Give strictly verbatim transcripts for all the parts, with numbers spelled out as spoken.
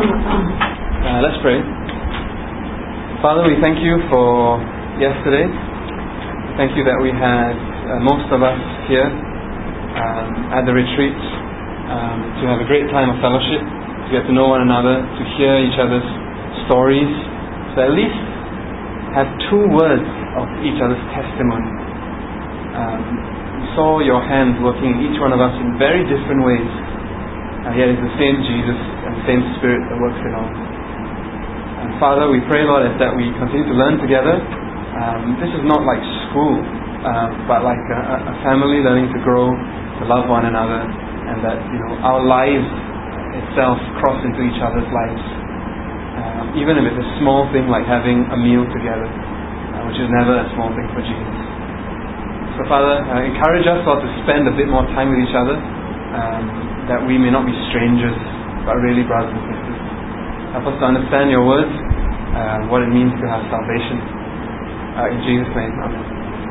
Uh, let's pray. Father, we thank you for yesterday. Thank you that we had uh, most of us here um, at the retreat um, to have a great time of fellowship, to get to know one another, to hear each other's stories, to at least have two words of each other's testimony. Um, we saw your hand working in each one of us in very different ways, and yet it's the same Jesus and the same Spirit that works in all. And Father, we pray, Lord, as that we continue to learn together. Um, this is not like school, um, but like a, a family learning to grow, to love one another, and that, you know, our lives itself cross into each other's lives. Um, even if it's a small thing like having a meal together, uh, which is never a small thing for Jesus. So Father, uh, encourage us, Lord, to spend a bit more time with each other, um, that we may not be strangers, but really brothers and sisters. Help us to understand your words, uh, what it means to have salvation. Uh, in Jesus' name, amen.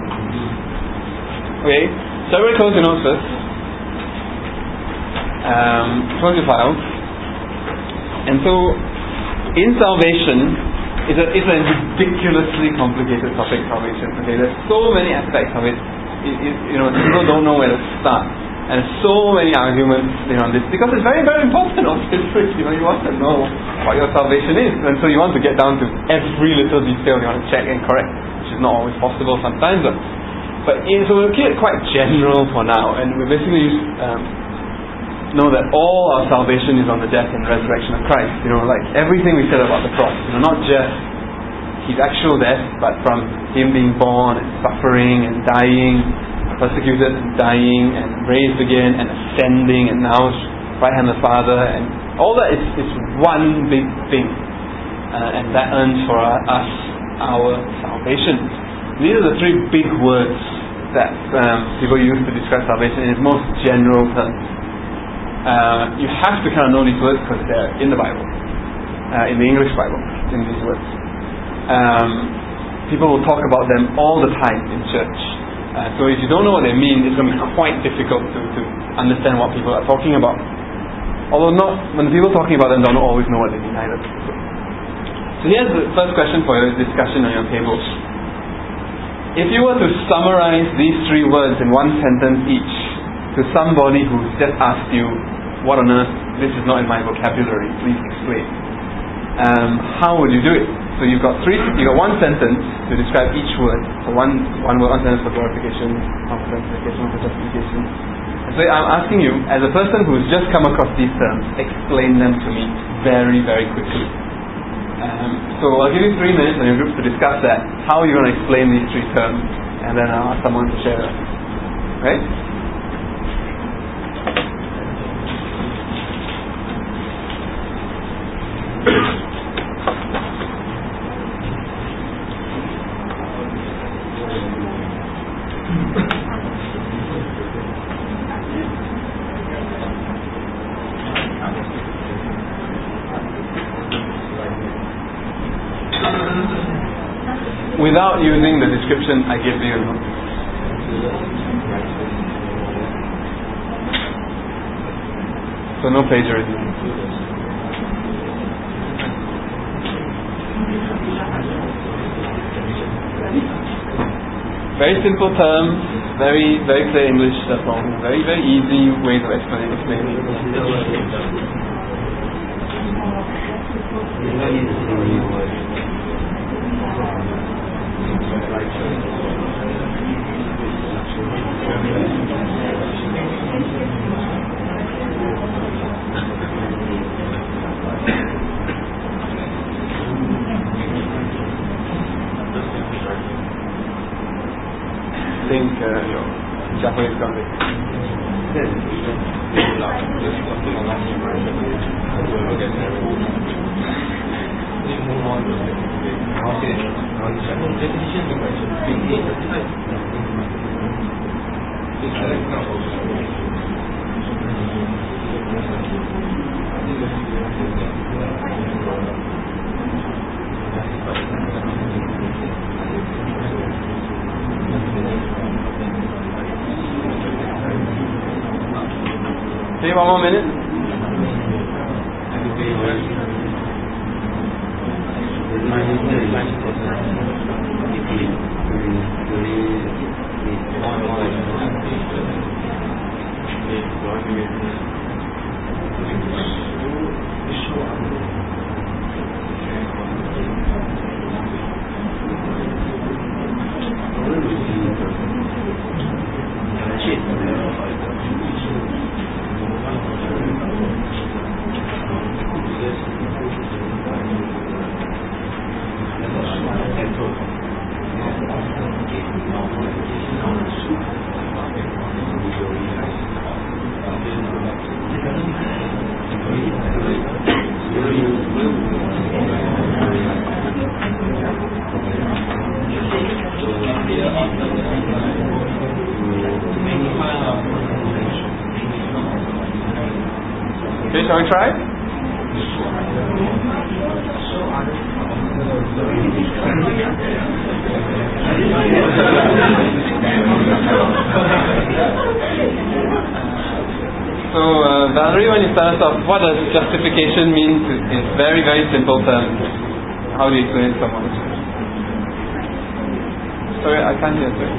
Okay, so everybody close your notes first. Um, close your files. And so, in salvation, it's a, it's a ridiculously complicated topic, salvation. Okay, there's so many aspects of it. It, it you know, people don't know where to start. And there's so many arguments, you know, on this, because it's very, very important, obviously. You know, you want to know what your salvation is, and so you want to get down to every little detail. You want to check and correct, which is not always possible sometimes. But, but in, so we'll keep it quite general for now, and we basically um, know that all our salvation is on the death and resurrection of Christ. You know, like everything we said about the cross. You know, not just His actual death, but from Him being born and suffering and dying, persecuted and dying and raised again and ascending and now right hand of the Father, and all that is, is one big thing, uh, and that earns for us our salvation. These are the three big words that um, people use to describe salvation in its most general terms. Uh, you have to kind of know these words because they're in the Bible, uh, in the English Bible, in these words. Um, people will talk about them all the time in church. Uh, so if you don't know what they mean, it's going to be quite difficult to, to understand what people are talking about. Although not, when the people talking about them don't always know what they mean either. So here's the first question for your discussion on your table. If you were to summarize these three words in one sentence each to somebody who's just asked you, what on earth, this is not in my vocabulary, please explain. Um, how would you do it? So you've got three, you've got one sentence to describe each word. So one, one word, one sentence for glorification, one for sanctification, one for justification. And so I'm asking you, as a person who's just come across these terms, explain them to me very, very quickly. Um, so I'll give you three minutes in your group to discuss that. How are you going to explain these three terms? And then I'll ask someone to share it. Okay? Without using the description I give you. So no plagiarism. Very simple terms, very very clear English, that's all. Very, very easy ways of explaining explaining. I think uh, your Japanese got it. Take one more minute. Okay, shall we try? So, uh, Valerie, when you start us off, what does justification mean to, in very, very simple terms? How do you explain it to someone? Sorry, I can't hear it.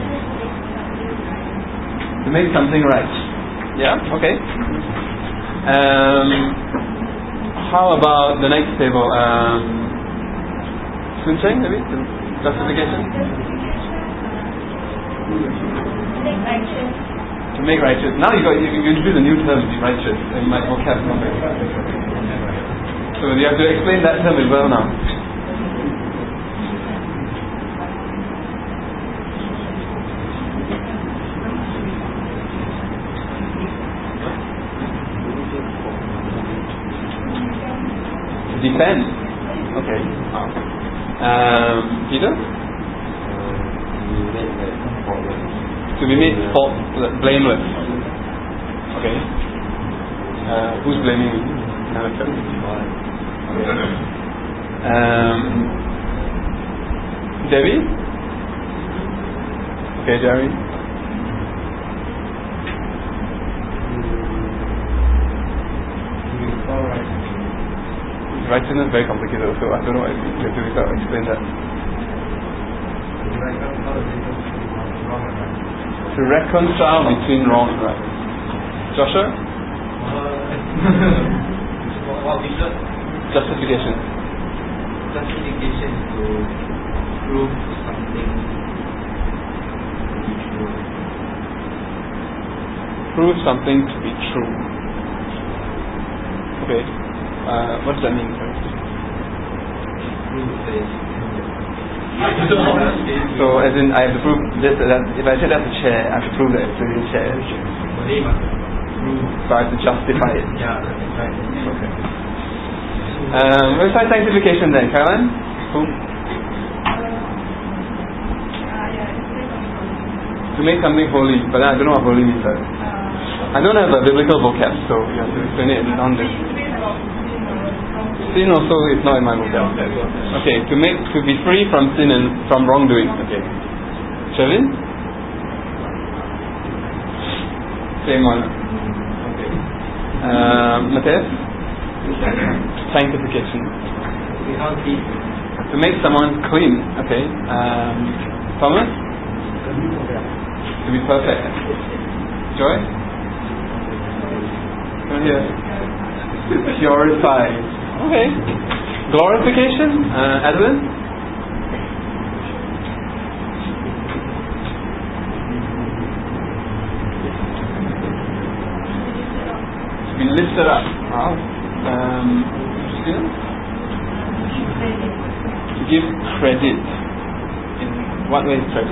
To make something right. Yeah? Okay. Um, how about the next table? Um, Sun Cheng, maybe? Justification? To make righteous. Now you got you, you introduce a new term, righteous, in my vocabulary. So you have to explain that term as well now. Depends. Okay. Um, Peter? To be made fault, blameless. Okay. Uh, who's blaming me? Okay. Um, Debbie? Okay, Jerry. Righteousness is very complicated also. I don't know if you have to explain that. To reconcile between wrong and right. Joshua? Justification. Justification is to prove something to be true. Prove something to be true. Okay. Uh, what does that mean? Sorry? So, as in, I have to prove this. That if I say that's a chair, I have to prove that it's a real chair. So I have to justify it. Yeah, that's right. Okay. Um, let's try sanctification then, Caroline. Who? To make something holy, but I don't know what holy means. Right? I don't have a biblical vocab, so you have to explain it in non-this. Sin also is not in my vocab. Okay, to make to be free from sin and from wrongdoing. Okay. Sherwin? Same one. Okay. Uh, Matthias? Sanctification. To make someone clean. Okay. Um, Thomas? To be perfect. Joy? Come here. Purify. Okay. Glorification? Uh, Adeline? To be lifted up. Wow. Um, to give credit. In what way is credit?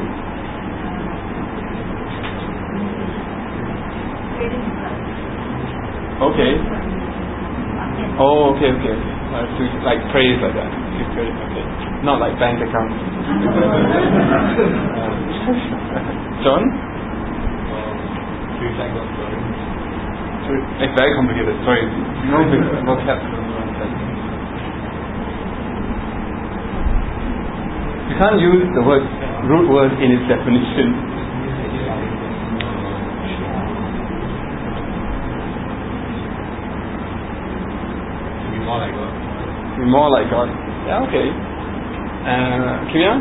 Okay. Oh, okay, okay, okay. Uh, to, like praise like that. Give credit, okay. Not like bank account. uh, John? It's very complicated. Sorry. No vocab. You can't use the word root word in its definition. More like God. Be more like God. Yeah, okay. Uh, Kivya?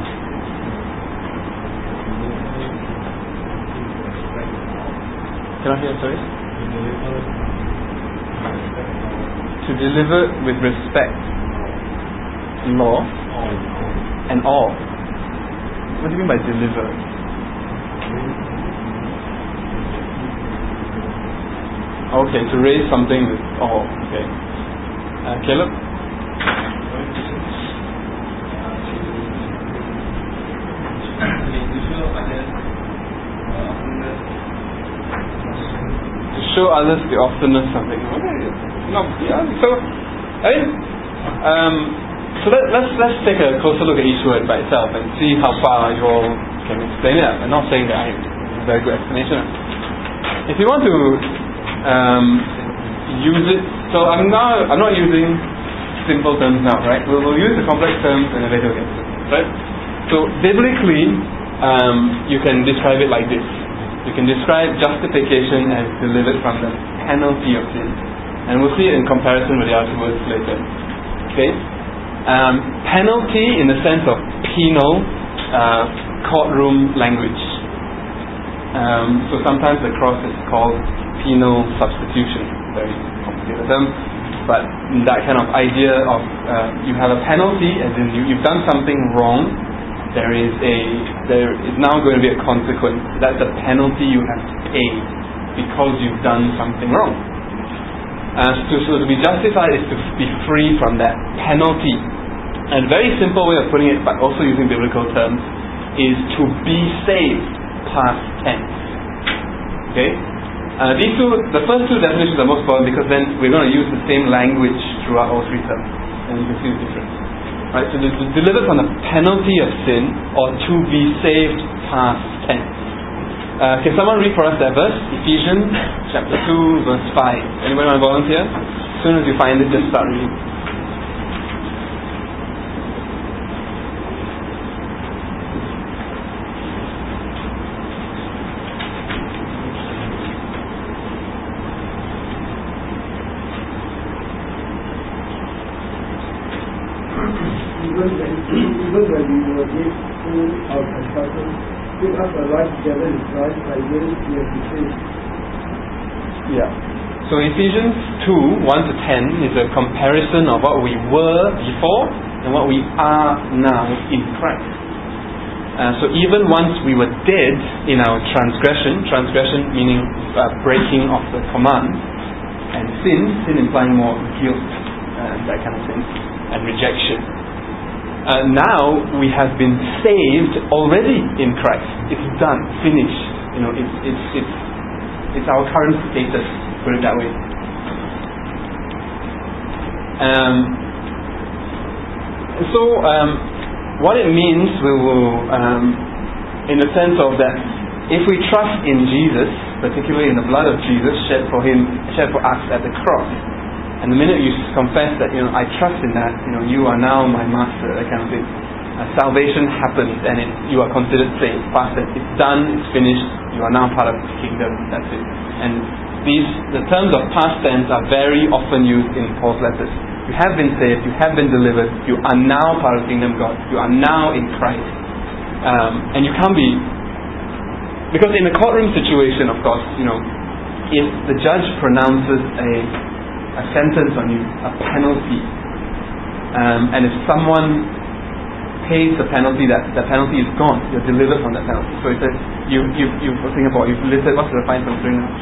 Cannot hear, sorry? To deliver with respect, law, and all. What do you mean by deliver? Okay, to raise something with all. Okay. Uh, Caleb? To show others the awesomeness of something. Okay. No, yeah. So, I mean, um, so let, let's let's take a closer look at each word by itself and see how far you all can explain it. I'm not saying that I have a very good explanation. If you want to um, use it, so I'm now I'm not using simple terms now, right? We'll, we'll use the complex terms and then later we'll get to it, right? So biblically, um, you can describe it like this. You can describe justification as delivered from the penalty of sin, and we'll see it in comparison with the other words later. Okay, um, penalty in the sense of penal uh, courtroom language. Um, so sometimes the cross is called penal substitution. Very complicated term, but that kind of idea of uh, you have a penalty, as in you, you've done something wrong. There is a there is now going to be a consequence. That's a penalty you have to pay because you've done something wrong. Uh, so, so to be justified is to be free from that penalty. And a very simple way of putting it, but also using biblical terms, is to be saved, past tense. Okay. Uh, these two, the first two definitions are most important because then we're going to use the same language throughout all three terms, and you can see the difference. Right, so to deliver from the penalty of sin, or to be saved, past tense. Uh, can someone read for us that verse? Ephesians chapter two, verse five. Anybody want to volunteer? As soon as you find it, just start reading. Even when we were made full of trespasses, give us a right together with Christ, by which we have been saved. Yeah. So Ephesians two, one to ten is a comparison of what we were before and what we are now in Christ. Uh, so even once we were dead in our transgression, transgression meaning uh, breaking of the command, and sin, sin implying more guilt, uh, that kind of thing, and rejection. Uh, now we have been saved already in Christ. It's done, finished. You know, it's it's it's it's our current status. Put it that way. Um, so um, what it means, we will, um, in the sense of that, if we trust in Jesus, particularly in the blood of Jesus shed for Him, shed for us at the cross. And the minute you confess that, you know, I trust in that, you know, you are now my master, that kind of thing. Uh, salvation happens and it, you are considered saved. Past tense, it's done, it's finished, you are now part of His kingdom, that's it. And these, the terms of past tense are very often used in Paul's letters. You have been saved, you have been delivered, you are now part of the kingdom of God, you are now in Christ. Um, and you can't be, because in a courtroom situation, of course, you know, if the judge pronounces a a sentence on you, a penalty, um, and if someone pays the penalty, that the penalty is gone. You're delivered from that penalty. So it says, you, you, you, for Singapore, you've listed, what's the fine from doing now?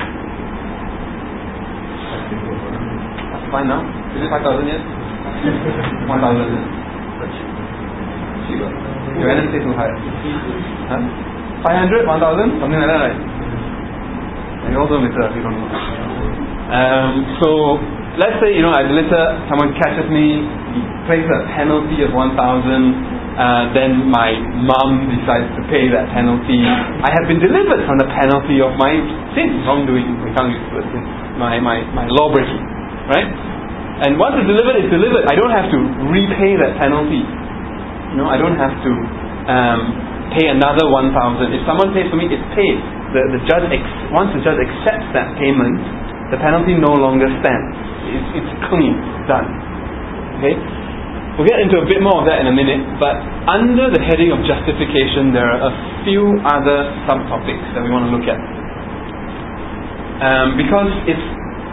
That's fine now? Is it five thousand yet? one thousand. Cheaper. Your N S A too high. Huh? five hundred? one thousand? Something like that, right? And you also litter, you don't know. Um, so, let's say, you know, I litter, someone catches me, he pays a penalty of one thousand, uh, then my mom decides to pay that penalty. I have been delivered from the penalty of my sin, wrongdoing, we can't use the word sin, my, my, my law breaking, right? And once it's delivered, it's delivered. I don't have to repay that penalty. You know, I don't have to um, pay another one thousand. If someone pays for me, it's paid. The, the judge, ex- once the judge accepts that payment, the penalty no longer stands. It's, it's clean, it's done. Okay? We'll get into a bit more of that in a minute, but under the heading of justification, there are a few other subtopics that we want to look at. Um, because it's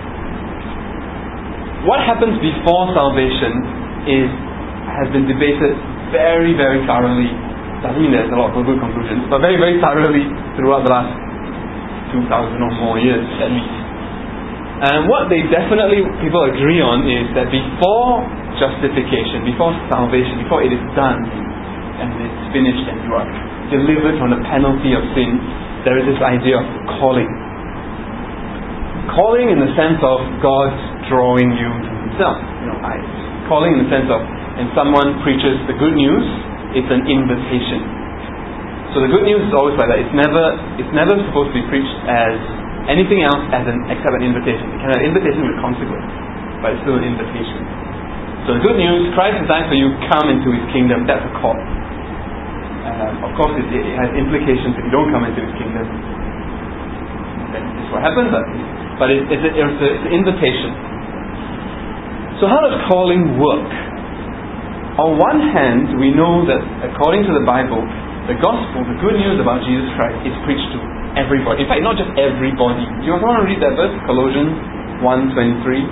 what happens before salvation is has been debated very, very thoroughly. Doesn't mean there's a lot of good conclusions, but very, very thoroughly throughout the last two thousand or more years at least. And what they definitely people agree on is that before justification, before salvation, before it is done and it's finished and you are delivered from the penalty of sin, there is this idea of calling. Calling in the sense of God drawing you to Himself. You know, I, calling in the sense of when someone preaches the good news, it's an invitation. So the good news is always like that. It's never, it's never supposed to be preached as anything else as an except an invitation. It can have an invitation with consequence, but it's still an invitation. So the good news, Christ has died for you, come into His kingdom. That's a call. Um, of course, it, it has implications if you don't come into His kingdom. That is what happens, but, but it, it's, a, it's, a, it's an invitation. So how does calling work? On one hand, we know that according to the Bible, the gospel, the good news about Jesus Christ is preached to everybody. In fact, not just everybody. Do you want to read that verse? Colossians one twenty-three.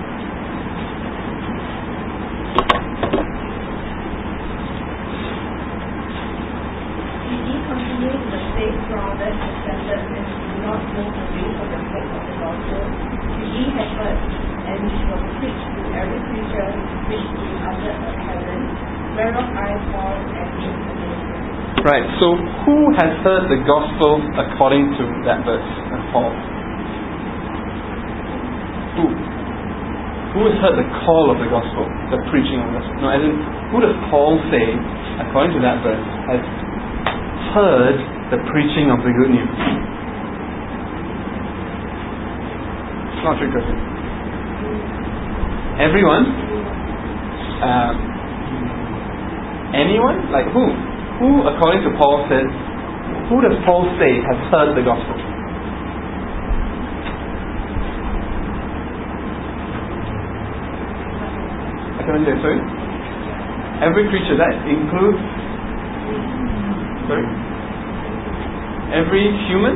Ye continue in the faith grounded and standard, and do not move away from the faith of the gospel, which ye have heard, and which was preached to every creature which is under the heaven, whereof I, Paul, am made a minister. Right, so who has heard the gospel according to that verse of Paul? Who? Who has heard the call of the gospel, the preaching of the gospel? No, as in, who does Paul say, according to that verse, has heard the preaching of the good news? It's not a trick question. Everyone? Um, anyone? Like who? Who, according to Paul, says, who does Paul say has heard the gospel? I can't say, sorry? Every creature, that includes, sorry? Every human?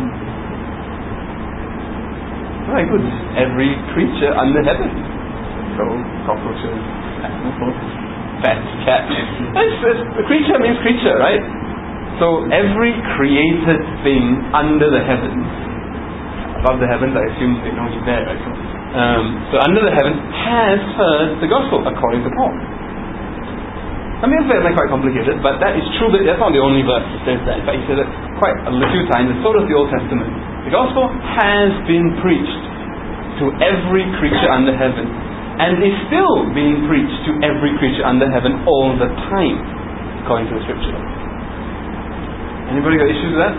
Very good. Every creature under heaven. So, cockroaches, animals, fat cat. It's, it's, the creature means creature, right? So every created thing under the heavens, above the heavens, I assume they know you there, right? So, um, so under the heavens has heard the gospel, according to Paul. I mean, it's quite complicated, but that is true. But that's not the only verse that says that. In fact, he says it quite a few times, and so does the Old Testament. The gospel has been preached to every creature under heaven, and is still being preached to every creature under heaven all the time, according to the Scripture. Anybody got issues with that?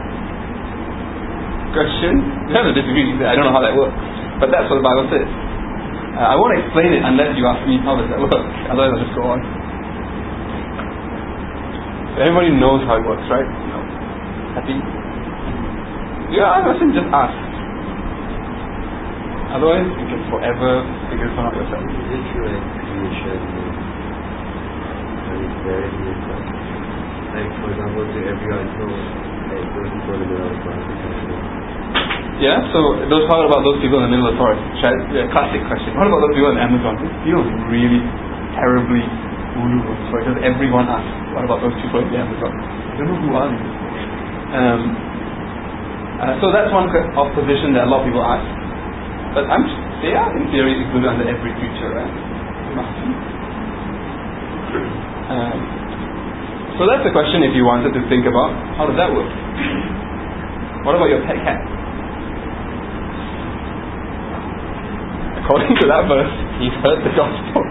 Question? You have to disagree. I don't know how that works, but that's what the Bible says. Uh, I won't explain it unless you ask me how does that work. Otherwise, I'll just go on. So everybody knows how it works, right? No. Happy? Yeah, I shouldn't just ask. Otherwise, you can forever figure it out yourself. Is it true that creation is very different? Like, for example, to everyone know, like those people in the middle of the forest. Yeah, so those how about those people in the middle of the forest? Yeah, classic question. What about those people in the Amazon? This feels really terribly voodoo. So because everyone asks, what about those people in the Amazon? I don't know who are they. Um, uh, so that's one opposition that a lot of people ask. But I'm, they are in theory included under every creature, right? Um, so that's the question if you wanted to think about how does that work? What about your pet cat? According to that verse, he's heard the gospel.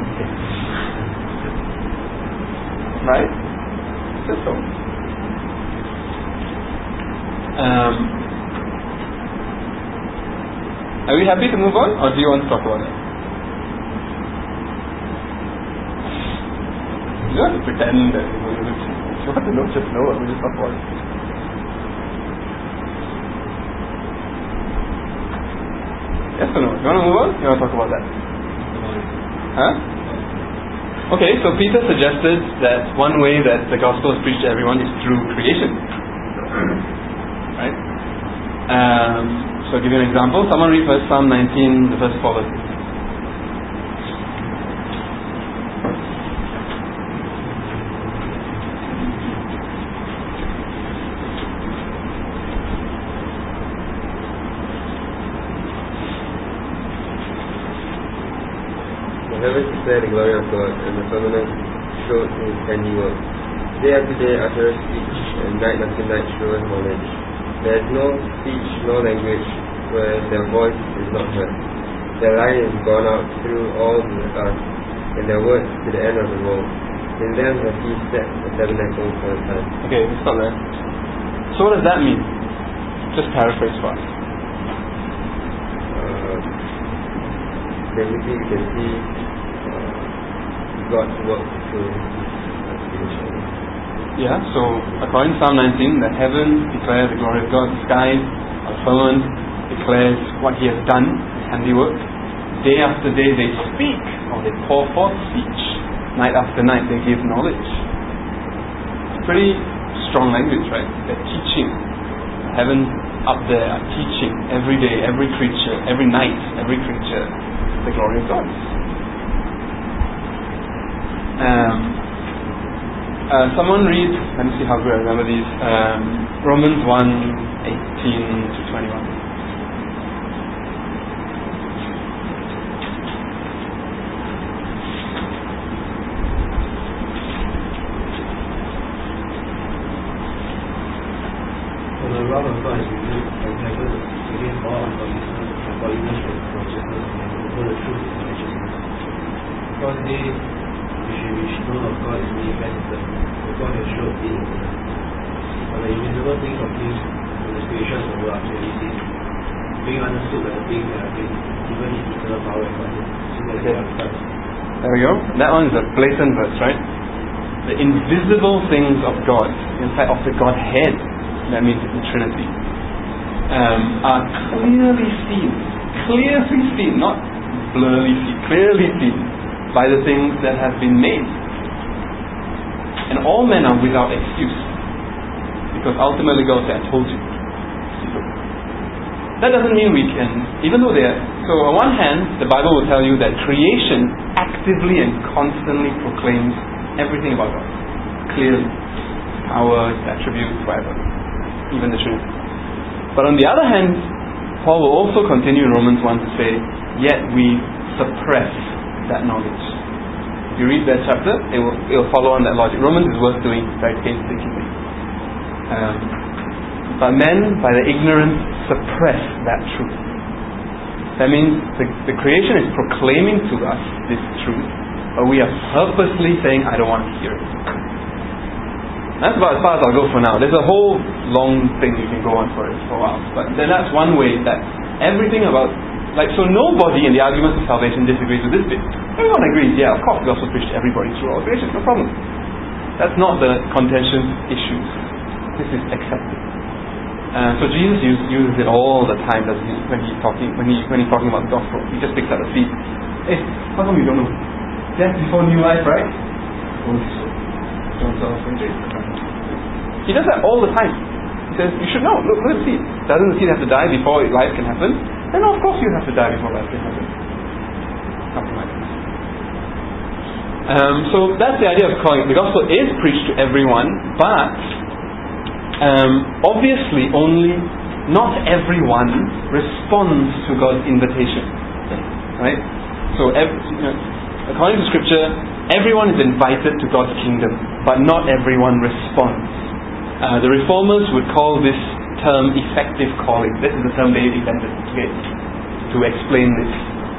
Right? Just so. Um, Are we happy to move on, or do you want to talk about it? You don't have to pretend that you know, if you want to know, just know, and we just talk about it. Yes or no? You want to move on? You want to talk about that? Huh? Okay, so Peter suggested that one way that the gospel is preached to everyone is through creation. Right? Um, so I'll give you an example. Someone read first Psalm nineteen, the first four verses. The heavens declare the glory of God, and the firmament showed his handiwork. Day after day uttereth speech, and night after night showeth knowledge. There is no speech nor language where their voice is not heard. Their line is gone out through all the earth, and their words to the end of the world. In them hath he set the tabernacle for a time. Okay, let's stop there. So what does that mean? Just paraphrase for us. Uh, basically, we can see uh, God's work through creation. Yeah, so according to Psalm nineteen, the heavens declare the glory of God, the skies, the firmament declares what He has done, His handiwork. Day after day they speak, or they pour forth speech. Night after night they give knowledge. It's pretty strong language, right? They're teaching. The heavens up there are teaching every day, every creature, every night, every creature, the glory of God. Um, uh, someone read, let me see how good I remember these, um, Romans one, eighteen to twenty-one. For the wrath of God is revealed from heaven against all ungodliness and godliness and righteousness, and over the truth and righteousness. Because they which which known of God is manifested, for God has showed it in them. For the invisible things of Him, from the creation of the world are clearly seen, being understood by the things that are made, even His eternal power and might, so that they are Christ. There we go. That one is a blatant verse, right? The invisible things of God, in fact of the Godhead, that means the Trinity, um, are clearly seen, clearly seen, not blurry seen, clearly seen by the things that have been made. And all men are without excuse, because ultimately God said, I told you. That doesn't mean we can, even though they are, so on one hand, the Bible will tell you that creation actively and constantly proclaims everything about God. Clearly. Power, attributes, whatever. Even the Trinity. But on the other hand, Paul will also continue in Romans one to say, yet we suppress that knowledge. If you read that chapter, it will, it will follow on that logic. Romans is worth doing very painstakingly. Um, but men, by their ignorance, suppress that truth. That means the, the creation is proclaiming to us this truth, but we are purposely saying, I don't want to hear it. That's about as far as I'll go for now. There's a whole long thing you can go on for it for a while. But then that's one way that everything about, like, so nobody in the arguments of salvation disagrees with this bit. Everyone agrees, yeah, of course the gospel preached to everybody through all creation, no problem. That's not the contentious issue. This is accepted. Uh, so Jesus use, uses it all the time, doesn't he? When he's talking, when he when he's talking about the gospel, he just picks up the seed. Hey, how come you don't know? Death before new life, right? Oh, so. John twelve twenty-three. He does that all the time. He says, you should know, look, look at the seed. Doesn't the seed have to die before life can happen? Then of course you have to die before life can happen. Something like that. Um, so that's the idea of calling it. The gospel is preached to everyone, but um, obviously only not everyone responds to God's invitation. Right? So every, you know, according to Scripture, everyone is invited to God's kingdom, but not everyone responds. Uh, the Reformers would call this term effective calling. This is the term they invented okay, to explain this.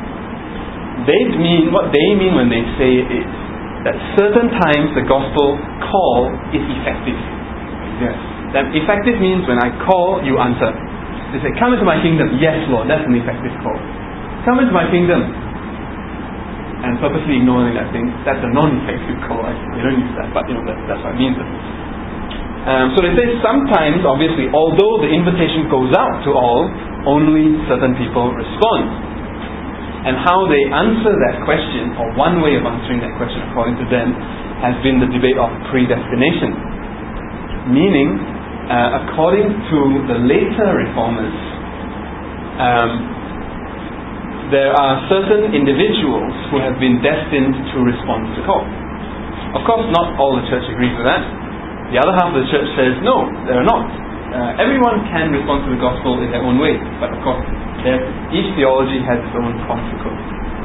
They mean, what they mean when they say it is that certain times the gospel call is effective. Yes. That effective means when I call, you answer. They say, come into my kingdom. Yes, Lord, that's an effective call. Come into my kingdom. And purposely ignoring that thing, that's a non-effective call. We don't use that, but you know that, that's what it means. Um, so they say sometimes, obviously, although the invitation goes out to all, only certain people respond. And how they answer that question, or one way of answering that question according to them, has been the debate of predestination. Meaning, uh, according to the later reformers, um, there are certain individuals who have been destined to respond to the call. Of course, not all the church agrees with that. The other half of the church says, no, they are not. Uh, everyone can respond to the gospel in their own way, but of course, each theology has its own consequence.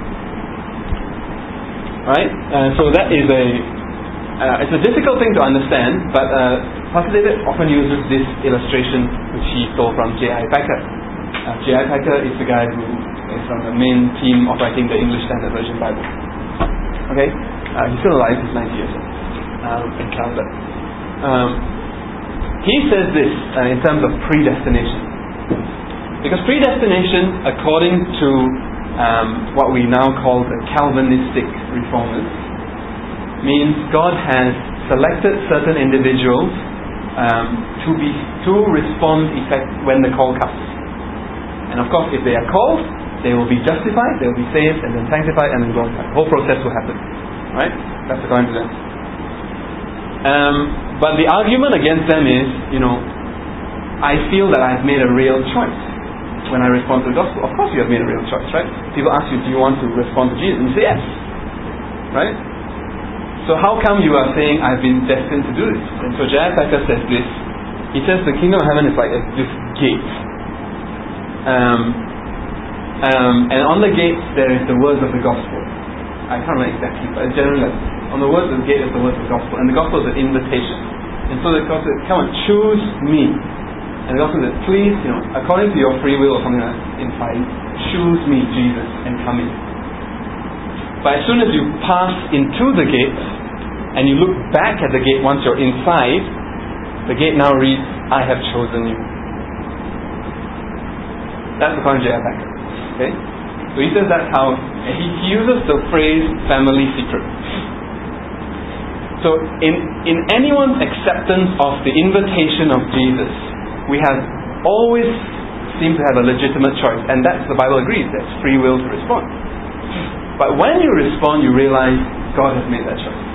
Right? Uh, so that is a uh, it's a difficult thing to understand, but uh, Pastor David often uses this illustration which he stole from J I Packer. Uh, J I Packer is the guy who is on the main team of writing the English Standard Version Bible. Okay? Uh, he's still alive, he's ninety years old. Um, in Canada. Um, he says this uh, in terms of predestination. Because predestination, according to um, what we now call the Calvinistic reformers, means God has selected certain individuals um, to be to respond effect when the call comes. And of course, if they are called, they will be justified, they will be saved, and then sanctified, and then glorified. The whole process will happen. Right? That's according to them. Um, but the argument against them is, you know, I feel that I've made a real choice when I respond to the gospel. Of course you have made a real choice, right? People ask you, do you want to respond to Jesus? And you say yes. Right? So how come you are saying I've been destined to do this? And so J I Packer says this. He says the kingdom of heaven is like a, this gate. Um, um, and on the gate there is the words of the gospel. I can't remember exactly, but it's generally like, on the words of the gate is the words of the gospel. And the gospel is an invitation. And so the gospel says, come on, choose me. And the gospel says, please, you know, according to your free will or something like that, implied, choose me, Jesus, and come in. But as soon as you pass into the gate, and you look back at the gate once you're inside, the gate now reads, I have chosen you. That's according to J I Packer. Okay? So he says that's how, he, he uses the phrase family secret. So in, in anyone's acceptance of the invitation of Jesus, we have always seemed to have a legitimate choice, and that's the Bible agrees, that's free will to respond. But when you respond, you realize God has made that choice.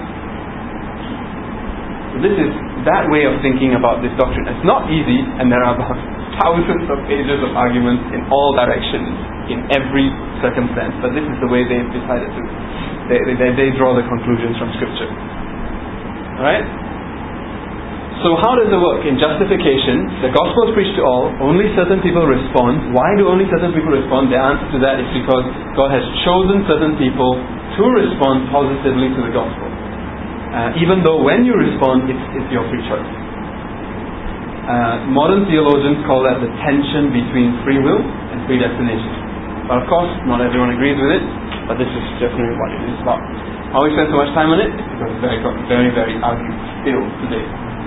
So this is that way of thinking about this doctrine. It's not easy, and there are about thousands of pages of arguments in all directions, in every circumstance, but this is the way they've decided to. They, they, they draw the conclusions from Scripture. Alright? So how does it work? In justification, the gospel is preached to all, only certain people respond. Why do only certain people respond? The answer to that is because God has chosen certain people to respond positively to the gospel. Uh, even though when you respond, it's, it's your free choice. Uh, modern theologians call that the tension between free will and predestination. But of course, not everyone agrees with it, but this is definitely what it is about. How we spend so much time on it? Because it's very, very, very argued still today.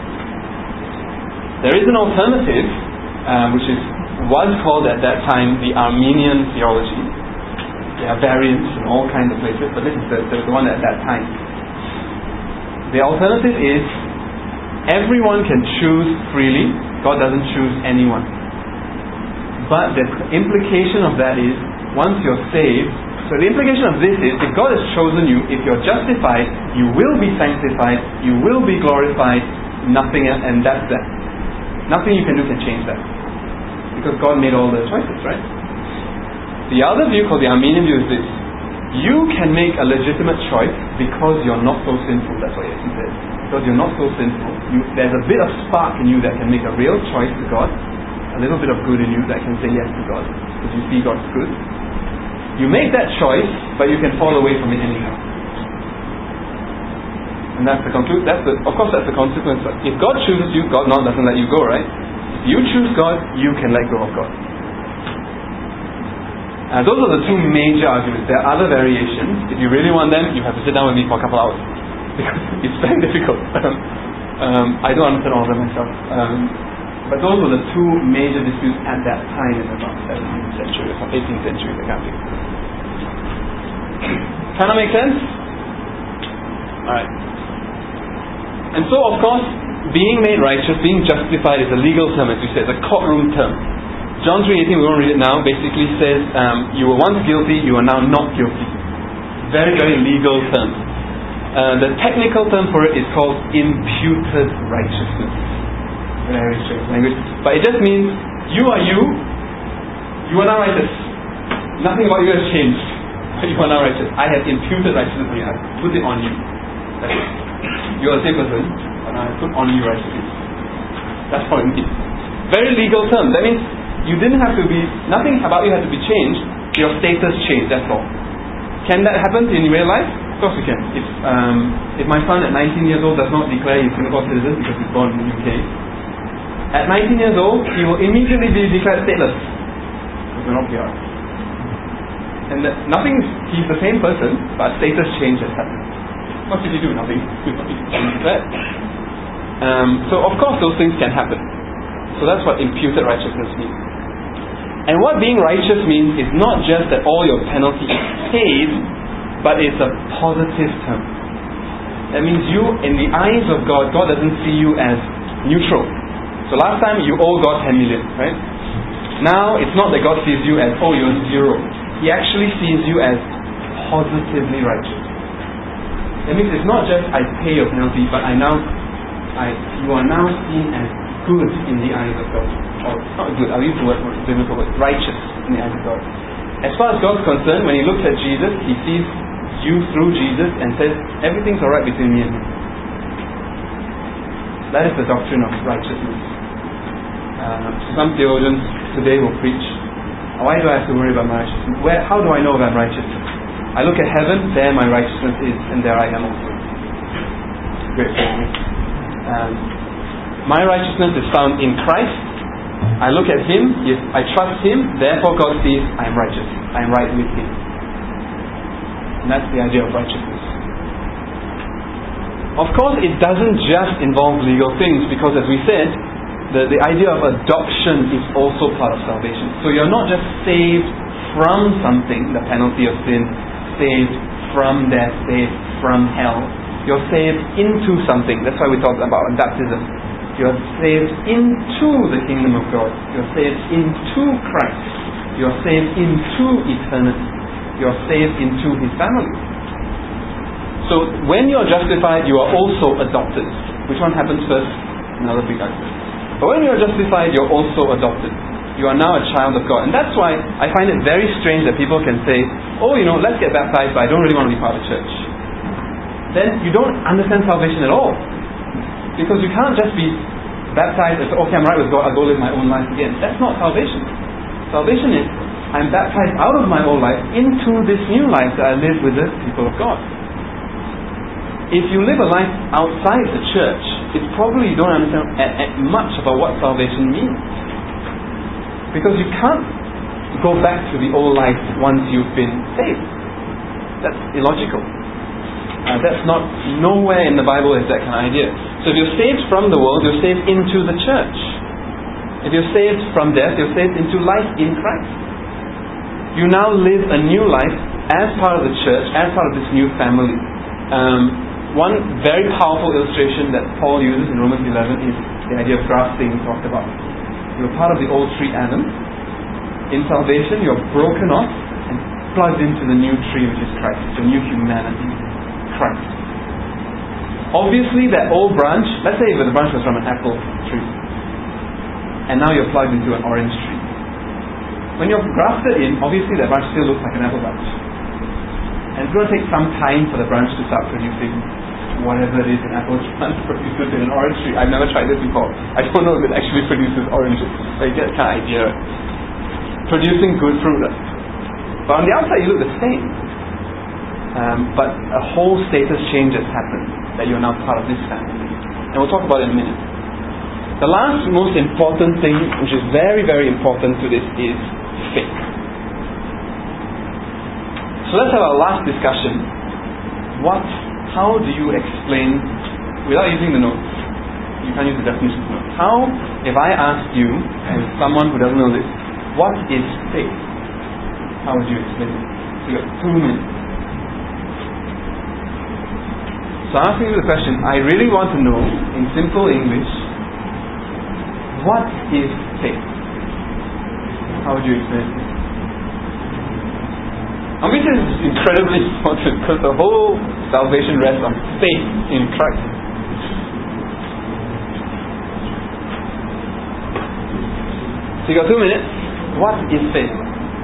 There is an alternative, uh, which is was called at that time the Arminian theology. There are variants in all kinds of places, but this is the, the one at that time. The alternative is everyone can choose freely. God doesn't choose anyone. But the implication of that is, once you're saved, so the implication of this is, if God has chosen you, if you're justified, you will be sanctified, you will be glorified, nothing else, and that's that. Nothing you can do can change that. Because God made all the choices, right? The other view, called the Arminian view, is this. You can make a legitimate choice because you're not so sinful. That's what he says. Because you're not so sinful. You, there's a bit of spark in you that can make a real choice to God. A little bit of good in you that can say yes to God. Because you see God's good. You make that choice, but you can fall away from it anyhow. And that's the conclusion. That's the, of course, that's the consequence. If God chooses you, God not doesn't let you go, right? If you choose God, you can let go of God. And those are the two major arguments. There are other variations. If you really want them, you have to sit down with me for a couple hours. Because it's very difficult. um, I don't understand all of them myself. Um, but those were the two major disputes at that time in about seventeenth century or eighteenth century, I can't think. Kind of make sense? Alright. And so, of course, being made righteous, being justified is a legal term, as we said, it's a courtroom term. John three eighteen, we won't read it now, basically says um, you were once guilty, you are now not guilty. Very, very legal term. Uh, the technical term for it is called imputed righteousness. Very strange language. But it just means you are you, you are now righteous. Nothing about you has changed. You are now righteous. I have imputed righteousness on you. I put it on you. That's it. You are the same person, but I put on you righteousness. That's what it means. Very legal term. That means you didn't have to be, nothing about you had to be changed. Your status changed, that's all. Can that happen in real life? Of course it can. If um, if my son at nineteen years old does not declare he's Singapore citizen because he's born in the U K, at nineteen years old he will immediately be declared stateless because we're not P R. And that nothing, he's the same person, but status change has happened. What did he do? Nothing. um, so of course those things can happen. So that's what imputed righteousness means. And what being righteous means is not just that all your penalty is paid, but it's a positive term. That means you, in the eyes of God, God doesn't see you as neutral. So last time you owe God ten million, right? Now it's not that God sees you as, oh, you're zero. He actually sees you as positively righteous. That means it's not just I pay your penalty, but I now, I you are now seen as good in the eyes of God. Or not good, I'll use the word, biblical word, righteous in the eyes of God. As far as God's concerned, when He looks at Jesus, He sees you through Jesus and says, everything's alright between me and you. That is the doctrine of righteousness. Uh, some theologians today will preach, why do I have to worry about my righteousness? Where, how do I know if I'm righteous? I look at heaven, there my righteousness is, and there I am also. Great statement. Um, my righteousness is found in Christ. I look at Him, if I trust Him, therefore God sees I am righteous. I am right with Him. And that's the idea of righteousness. Of course, it doesn't just involve legal things, because as we said, the, the idea of adoption is also part of salvation. So you're not just saved from something, the penalty of sin, saved from death, saved from hell. You're saved into something. That's why we talked about baptism. You're saved into the kingdom of God. You're saved into Christ. You're saved into eternity. You're saved into His family. So when you're justified, you are also adopted. Which one happens first? Another big argument. But when you're justified, you're also adopted. You are now a child of God. And that's why I find it very strange that people can say, oh, you know, let's get baptized, but I don't really want to be part of the church. Then you don't understand salvation at all. Because you can't just be baptized and say, okay, I'm right with God, I'll go live my own life again. That's not salvation. Salvation is, I'm baptized out of my old life into this new life that I live with the people of God. If you live a life outside the church, it's probably you don't understand at, at much about what salvation means. Because you can't go back to the old life once you've been saved. That's illogical. Uh, that's not, nowhere in the Bible is that kind of idea. So if you're saved from the world, you're saved into the church. If you're saved from death, you're saved into life in Christ. You now live a new life as part of the church, as part of this new family. Um, one very powerful illustration that Paul uses in Romans eleven is the idea of grafting talked about. You're part of the old tree Adam. In salvation, you're broken off and plugged into the new tree, which is Christ, the new humanity. Christ. Obviously that old branch, let's say if the branch was from an apple tree and now you're plugged into an orange tree. When you're grafted in, obviously that branch still looks like an apple branch. And it's going to take some time for the branch to start producing whatever it is an apple plant produces in an orange tree. I've never tried this before. I don't know if it actually produces oranges. So you get that kind of idea. Producing good fruit. But on the outside you look the same. Um, but a whole status change has happened, that you're now part of this family. And we'll talk about it in a minute. The last most important thing, which is very, very important to this, is faith. So let's have our last discussion. What, how do you explain, without using the notes, you can't use the definition notes. How, if I asked you, as someone who doesn't know this, what is faith? How would you explain it? So you got two minutes. So asking you the question, I really want to know, in simple English, what is faith? How would you explain it? I mean, this is incredibly important because the whole salvation rests on faith in Christ. So you got two minutes. What is faith?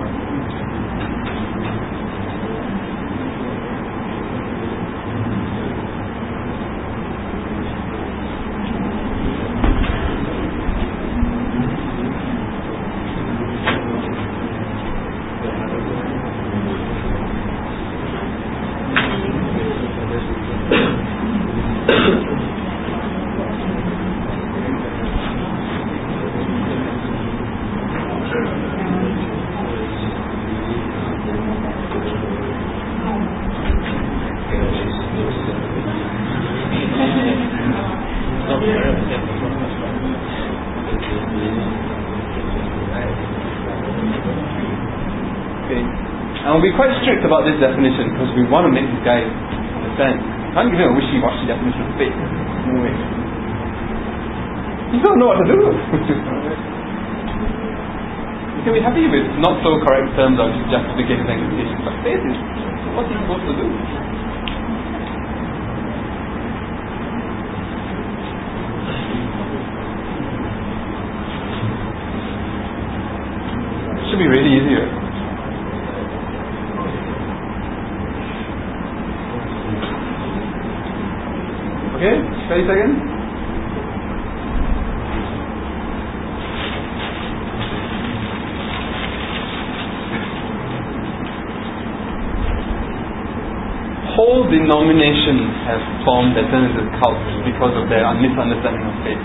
I'll be quite strict about this definition because we want to make this guy understand. I can't give him a wishy-washy definition of faith. No way. You don't know what to do. You can be happy with not so correct terms of justification and expectation, but faith is what's he supposed to do? It should be really easy, right? Okay, thirty seconds. Whole denominations have formed that turn into cults because of their misunderstanding of faith.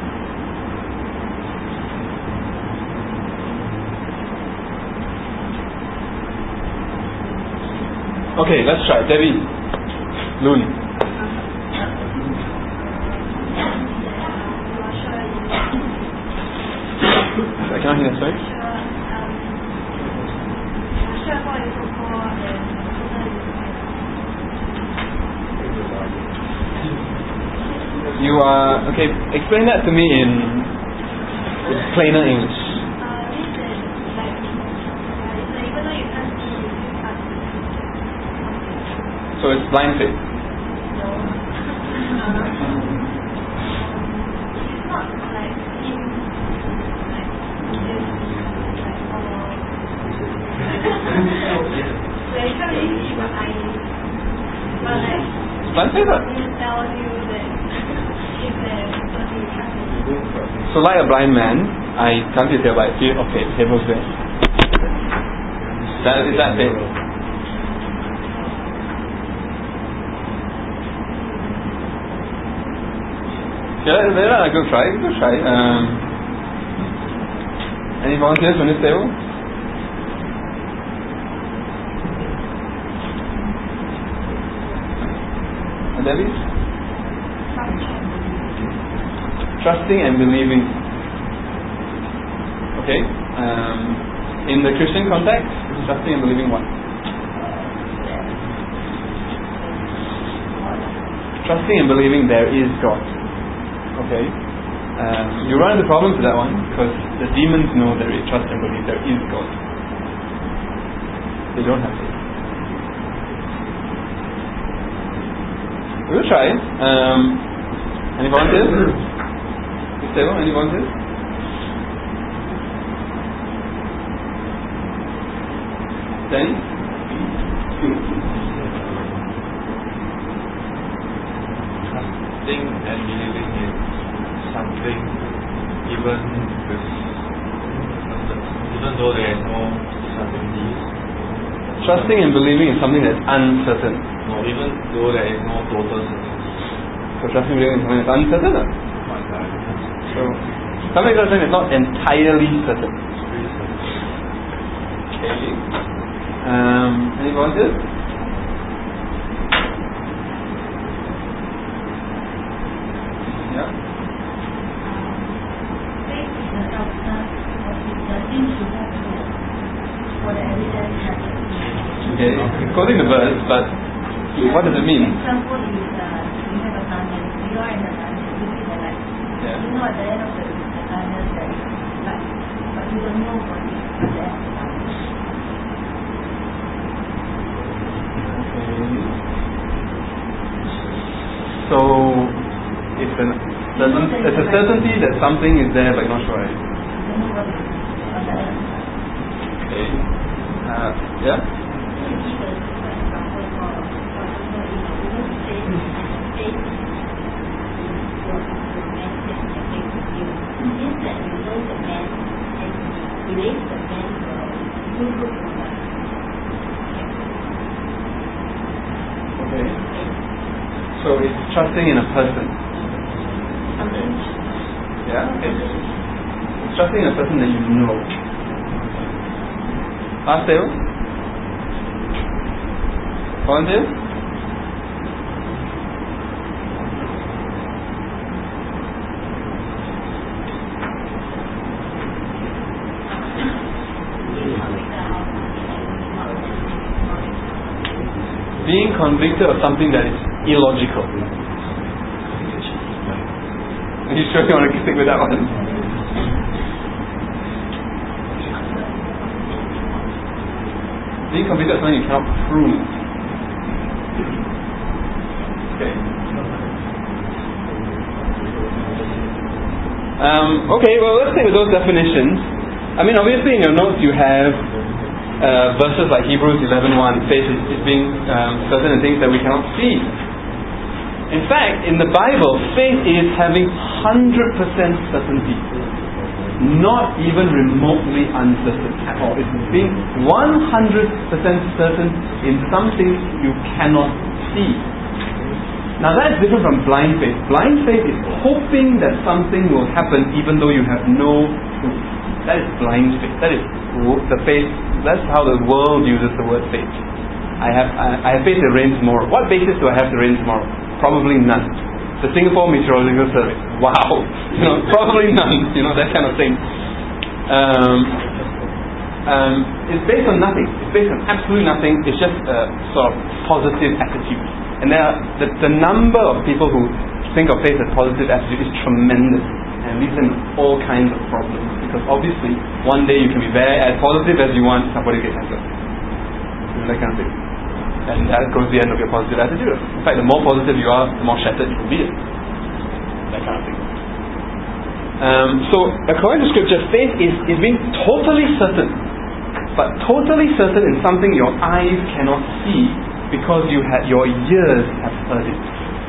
Okay, let's try. Debbie, Loon. I can't hear, sorry. You are okay. Explain that to me in plainer English. So it's blind faith. Blind faith. So like a blind man, I come to the table, I feel, okay, the table's there. That, is that faith? Yeah, yeah, go try, go try. Um, any volunteers on this table? And Debbie? Trusting and believing. Okay. Um, in the Christian context, trusting and believing what? Trusting and believing there is God. Okay. Um, you run into problems with that one because the demons know there is trust and believe there is God. They don't have faith. We'll try. Um, any volunteers? Table, any volunteers? Danny? Trusting and believing in something, even with, even though there is no certainty. Trusting and believing in something that's uncertain. No, even though there is no total certainty. So trusting and believing in something that's uncertain. Or? So, something certain is not entirely certain. Okay. Um, any volunteers? Yeah. Faith is the substance of the things you hope for the evidence that Okay, quoting the verse, but what does it mean? example is uh, you have a tunnel, you are in the tunnel, you see the light. Yeah. You know at the end of the, the tunnel there is light, but you don't know what it is. So it's an it's a certainty that something is there, but you're not sure. Right? Okay. Uh, yeah. Okay. So it's trusting in a person. Okay. Yeah. Okay. It's trusting in a person that you know. Last sale. Volunteer? Being convicted of something that is illogical. Are you sure you want to stick with that one? Being convicted of something you cannot prove. Okay. Um, okay, well, let's take with those definitions. I mean, obviously in your notes you have uh, verses like Hebrews eleven one, faith is, is being um, certain in things that we cannot see. In fact, in the Bible, faith is having one hundred percent certainty. Not even remotely uncertain at all. It's being one hundred percent certain in something you cannot see. Now that's different from blind faith. Blind faith is hoping that something will happen even though you have no proof. That is blind faith. That is the faith. That's how the world uses the word faith. I have I, I have faith it rains tomorrow. What basis do I have to rain tomorrow? Probably none. The Singapore Meteorological Service. Wow. You know, probably none. You know, that kind of thing. Um, um, it's based on nothing. It's based on absolutely nothing. It's just a sort of positive attitude. And there are, the, the number of people who think of faith as positive attitude is tremendous. And leads them all kinds of problems. Because obviously, one day you can be very as positive as you want, somebody gets cancer. You know, that kind of thing. And that goes the end of your positive attitude. In fact, the more positive you are, the more shattered you will be. That kind of thing. Um, so, according to Scripture, faith is, is being totally certain. But totally certain in something your eyes cannot see because you had, your ears have heard it.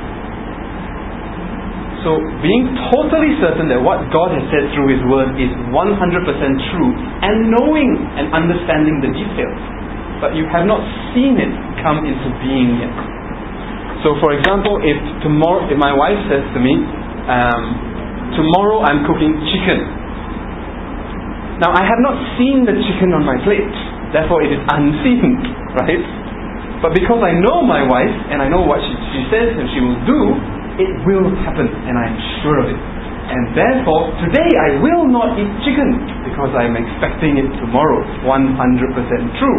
So, being totally certain that what God has said through His Word is one hundred percent true, and knowing and understanding the details, but you have not seen it come into being yet. So, for example, if tomorrow, if my wife says to me, um, tomorrow I'm cooking chicken. Now, I have not seen the chicken on my plate, therefore it is unseen, right? But because I know my wife, and I know what she, she says and she will do, it will happen, and I am sure of it. And therefore, today I will not eat chicken, because I am expecting it tomorrow, one hundred percent true.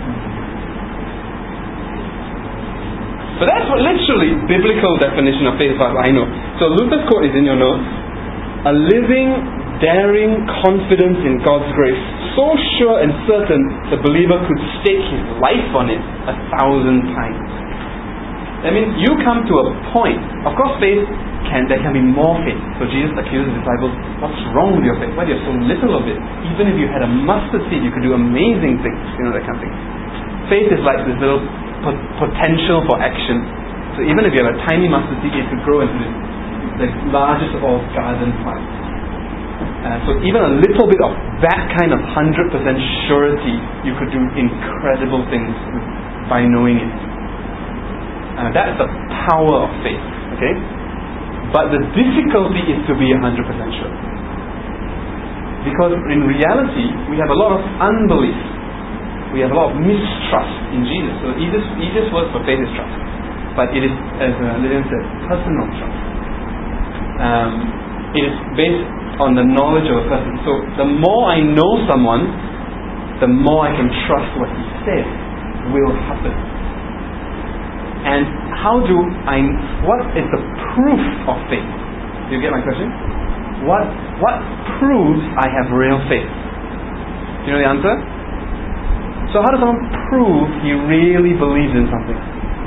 But that's what literally biblical definition of faith as far as I know. So Luther's quote is in your notes. A living, daring confidence in God's grace, so sure and certain the believer could stake his life on it a thousand times. I mean, you come to a point. Of course, faith can there can be more faith. So Jesus accuses the disciples, what's wrong with your faith? Why do you have so little of it? Even if you had a mustard seed, you could do amazing things. You know, that kind of thing. Faith is like this little po- potential for action. So even if you have a tiny mustard seed, it could grow into the largest of all garden plants. Uh, so even a little bit of that kind of one hundred percent surety, you could do incredible things by knowing it. Uh, that's the power of faith. Okay? But the difficulty is to be one hundred percent sure. Because in reality, we have a lot of unbelief. We have a lot of mistrust in Jesus. So the easiest, easiest word for faith is trust. But it is, as uh, Lillian said, personal trust. Um, it is based on the knowledge of a person. So the more I know someone, the more I can trust what he says will happen. And how do I, what is the proof of faith? Do you get my question? What what proves I have real faith? Do you know the answer? So how does someone prove he really believes in something?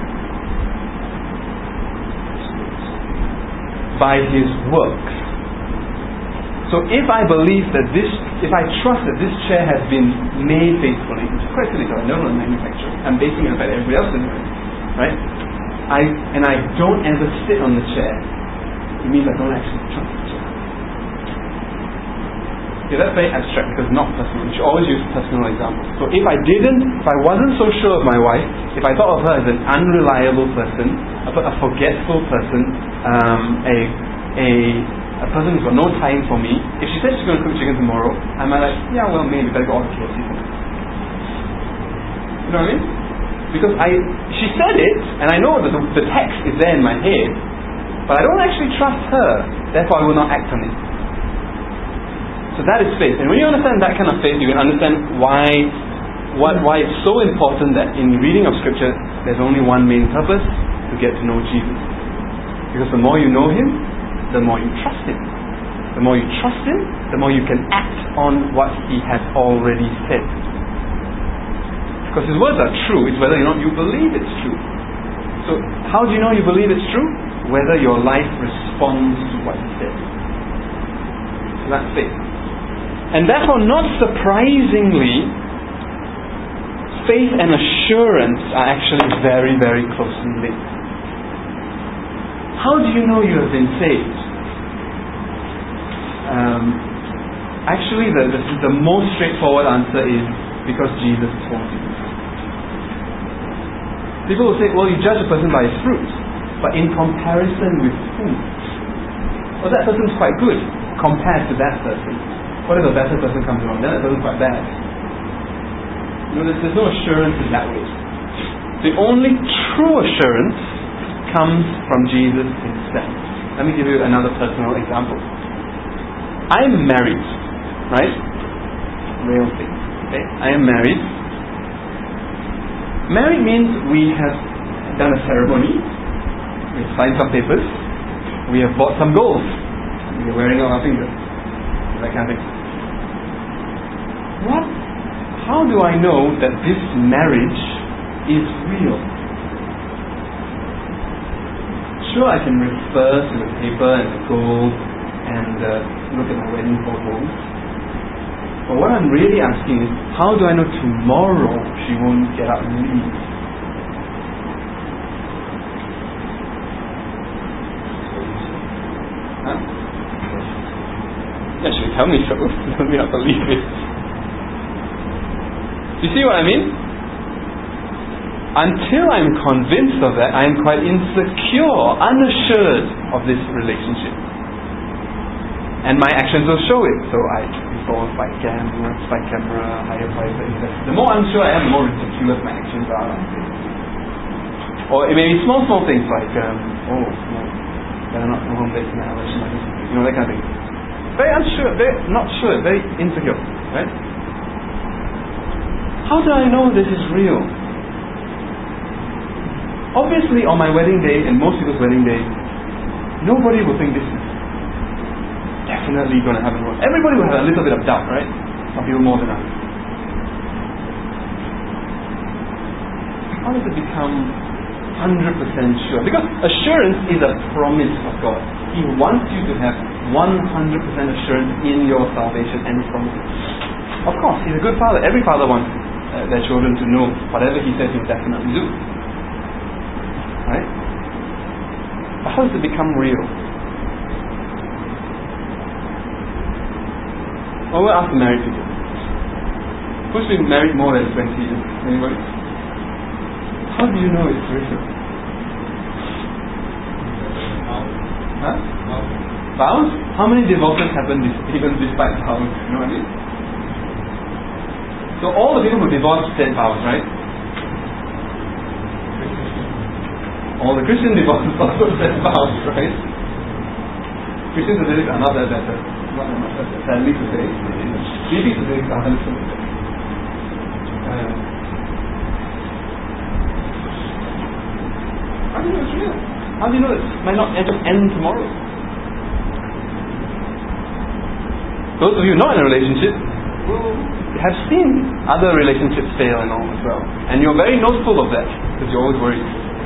By his works. So if I believe that this, if I trust that this chair has been made faithfully, which is quite silly because I don't know the manufacturer, I'm basing it on the fact that everybody else is doing it, right? I, and I don't ever sit on the chair, it means I don't actually trust the chair. Okay, that's very abstract because it's not personal. You should always use personal examples. So if I didn't, if I wasn't so sure of my wife, if I thought of her as an unreliable person, a forgetful person, um, a a a person who's got no time for me, if she says she's going to cook chicken tomorrow, I might like, yeah, well, maybe better go on K F C for me. You know what I mean? Because I, she said it, and I know that the, the text is there in my head, but I don't actually trust her, therefore I will not act on it. So that is faith. And when you understand that kind of faith, you can understand why what, why it's so important that in reading of Scripture, there's only one main purpose, to get to know Jesus. Because the more you know Him, the more you trust Him. The more you trust Him, the more you can act on what He has already said. Because His words are true, it's whether or not you believe it's true. So, how do you know you believe it's true? Whether your life responds to what He said. So that's faith. And therefore, not surprisingly, faith and assurance are actually very, very closely linked. How do you know you have been saved? Um, actually, the, the, the most straightforward answer is because Jesus told you. People will say, well, you judge a person by his fruits, but in comparison with who? Well, that person's quite good compared to that person. What if a better person comes along? Then that person's quite bad. You know, there's, there's no assurance in that way. The only true assurance comes from Jesus Himself. Let me give you another personal example. I'm married, right? Real thing. Okay? I am married. Married means we have done a ceremony, we have signed some papers, we have bought some gold, we're wearing on our fingers, that kind of thing. What? How do I know that this marriage is real? Sure, I can refer to the paper and the gold and uh, look at my wedding photos. But what I'm really asking is, how do I know tomorrow she won't get up and leave? Huh? Yeah, she'll tell me so. Let me not believe it. You see what I mean? Until I'm convinced of that, I am quite insecure, unassured of this relationship. And my actions will show it. So I install spy cam, spy camera, hire private investors. The more unsure I am, the more ridiculous my actions are. Or it may be small, small things like, um, oh, no, better not go home late tonight, I'll let you know. You know, that kind of thing. Very unsure, very not sure, very insecure, right? How do I know this is real? Obviously, on my wedding day, and most people's wedding day, nobody will think this is definitely going to happen. Everybody will have a little bit of doubt, right? Some people more than others. How does it become one hundred percent sure? Because assurance is a promise of God. He wants you to have one hundred percent assurance in your salvation and His promises. Of course, He's a good Father. Every father wants uh, their children to know whatever He says He'll definitely do. Right? But how does it become real? Well, we'll ask the married people. Who's been married more than twenty years? Anybody? How do you know it's real? Huh? Vows? How many divorces happen even despite vows? You know what I mean? So all the people who divorced said vows, right? All the Christian divorces also said vows, right? Christian statistics are not that better. Not that much better. Sadly to say. B B statistics are a little bit better. Uh, how do you know it's real? How do you know it might not just end tomorrow? Those of you not in a relationship, well, have seen other relationships fail and all as well. And you're very knowful of that because you're always worried.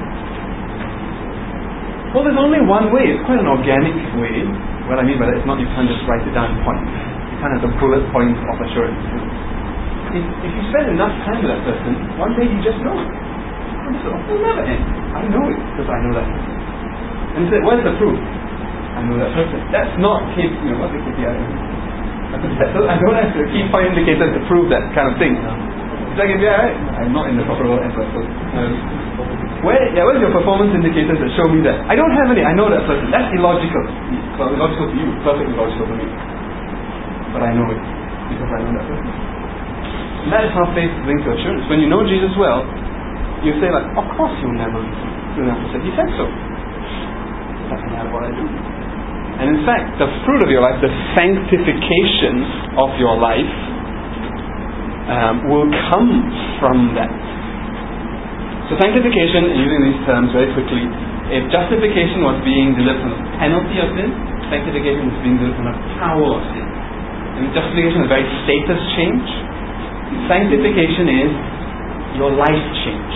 Well, there's only one way. It's quite an organic way. What I mean by that is not you can't just write it down in points. You can't have the bullet points of assurance. If, if you spend enough time with that person, one day you just know. It will never end. I know it because I know that person. And you say, where's the proof? I know that person. That's not K, you know, what's the K P I? I don't have to key point indicators to prove that kind of thing. Is that K P I, right? I'm not in the corporate world, so um, where, yeah, where's your performance indicators that show me that? I don't have any. I know that person. That's illogical. Well, illogical to you, perfectly illogical to me. But I know it because I know that person. And that is how faith is linked to assurance. When you know Jesus well, you say like, of course you'll never, you'll never say, he said so. It doesn't matter what I do. And in fact, the fruit of your life, the sanctification of your life, um, will come from that. So sanctification, using these terms very quickly, if justification was being delivered from the penalty of sin, sanctification is being delivered from the power of sin. And justification is a very status change. Sanctification is your life change.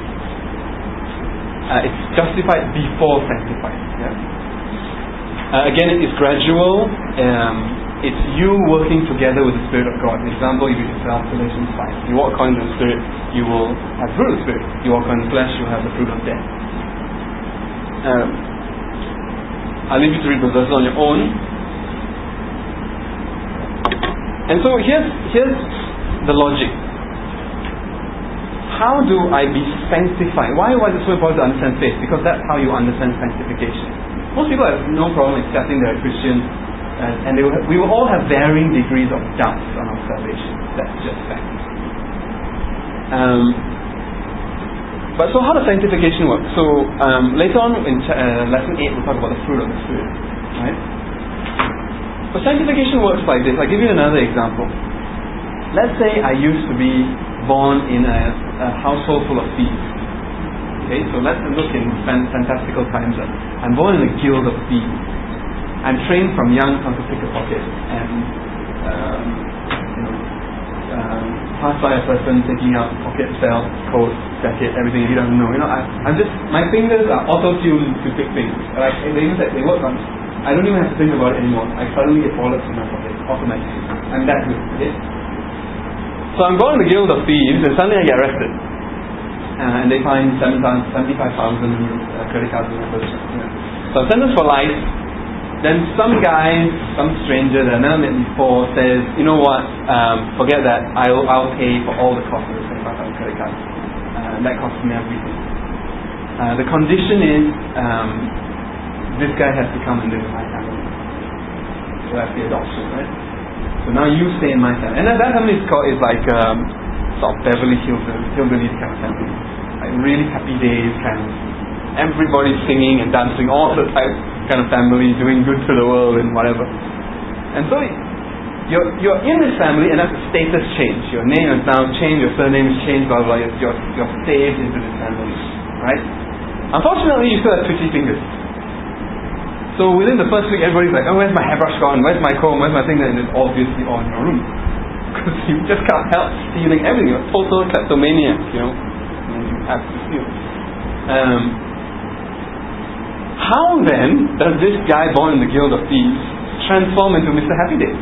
Uh, it's justified before sanctified. Yeah? Uh, again, it is gradual. Um, it's you working together with the Spirit of God. For example, if you example Galatians five, you walk according to the Spirit, you will have fruit of the Spirit. You walk according to the flesh, you will have the fruit of death. Um, I'll leave you to read the verses on your own. And so here's here's the logic. How do I be sanctified? Why was it so important to understand faith? Because that's how you understand sanctification. Most people have no problem accepting they're a Christian, uh, and they will have, we will all have varying degrees of doubts on our salvation. That's just fact. Um, but so how does sanctification work? So um, later on in ch- uh, lesson eight we'll talk about the fruit of the Spirit. Right? But sanctification works like this. I'll give you another example. Let's say I used to be born in a, a household full of thieves. Okay, so let's look in fan, fantastical times. I'm born in a guild of thieves. I'm trained from young how to pick a pocket and um, you know, um, pass by a person taking out pocket, belt, coat, jacket, everything he doesn't know. You know, I, I'm just my fingers are auto-tuned to pick things. Like they even said they work on. I don't even have to think about it anymore. I suddenly get wallets in my pocket automatically. I'm that good. Okay? So I'm born in the guild of thieves, and suddenly I get arrested, uh, and they find seventy-five thousand uh, credit cards in my possession. Yeah. So I'm sentenced for life. Then some guy, some stranger that I never met before, says, "You know what? Um, forget that. I'll I'll pay for all the costs of the seventy-five thousand credit cards. Uh, that costs me everything. Uh, the condition is um, this guy has to come and live in my family. So that's the adoption, right? So now you stay in my family." And that, that family is called is like um, sort of Beverly Hills, Hillbillies kind of family, like really happy days kind of. Everybody singing and dancing all the time, kind of family, doing good to the world and whatever. And so you're you're in this family, and that's a status change. Your name is now changed, your surname is changed, blah blah. You're you're, you're saved into this family, right? Unfortunately, you still have twitchy fingers. So within the first week, everybody's like, "Oh, where's my hairbrush gone? Where's my comb? Where's my thing?" And it's obviously all in your room because you just can't help stealing everything. You're a total kleptomaniac, you know. And you have to steal. Um, how then does this guy born in the guild of thieves transform into Mister Happy Days?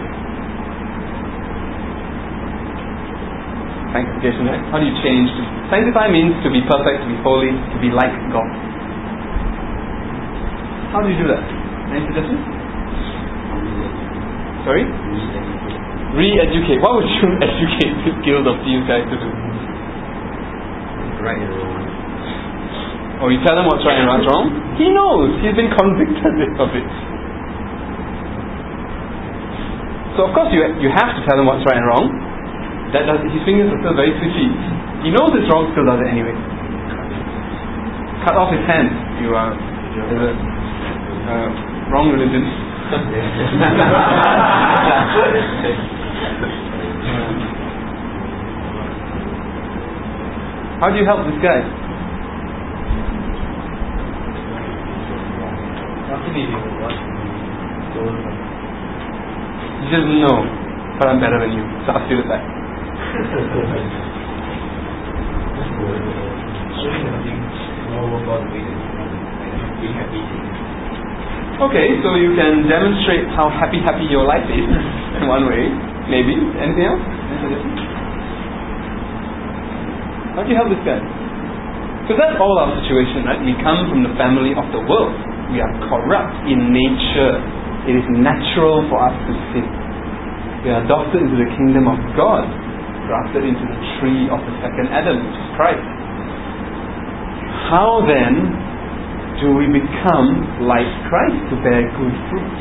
Sanctification, right? How do you change? Sanctify means to be perfect, to be holy, to be like God. How do you do that? Any suggestions? Sorry? Re-educate. What would you educate this guild of thieves guys to do? Right and wrong. Oh, you tell him what's right and what's wrong? He knows. He's been convicted of it. So of course you you have to tell him what's right and wrong. That does, his fingers are still very twitchy. He knows it's wrong, still does it anyway. Cut off his hand. You are uh, uh, wrong religion. How do you help this guy? You just know, but I'm better than you, so I'll steal it back. Showing something more worthwhile to make and being happy. Okay, so you can demonstrate how happy happy your life is in one way, maybe. Anything else? Any suggestions? How do you help this guy? Because that's all our situation, right? We come from the family of the world. We are corrupt in nature. It is natural for us to sin. We are adopted into the kingdom of God, grafted into the tree of the second Adam, which is Christ. How then do we become like Christ to bear good fruit?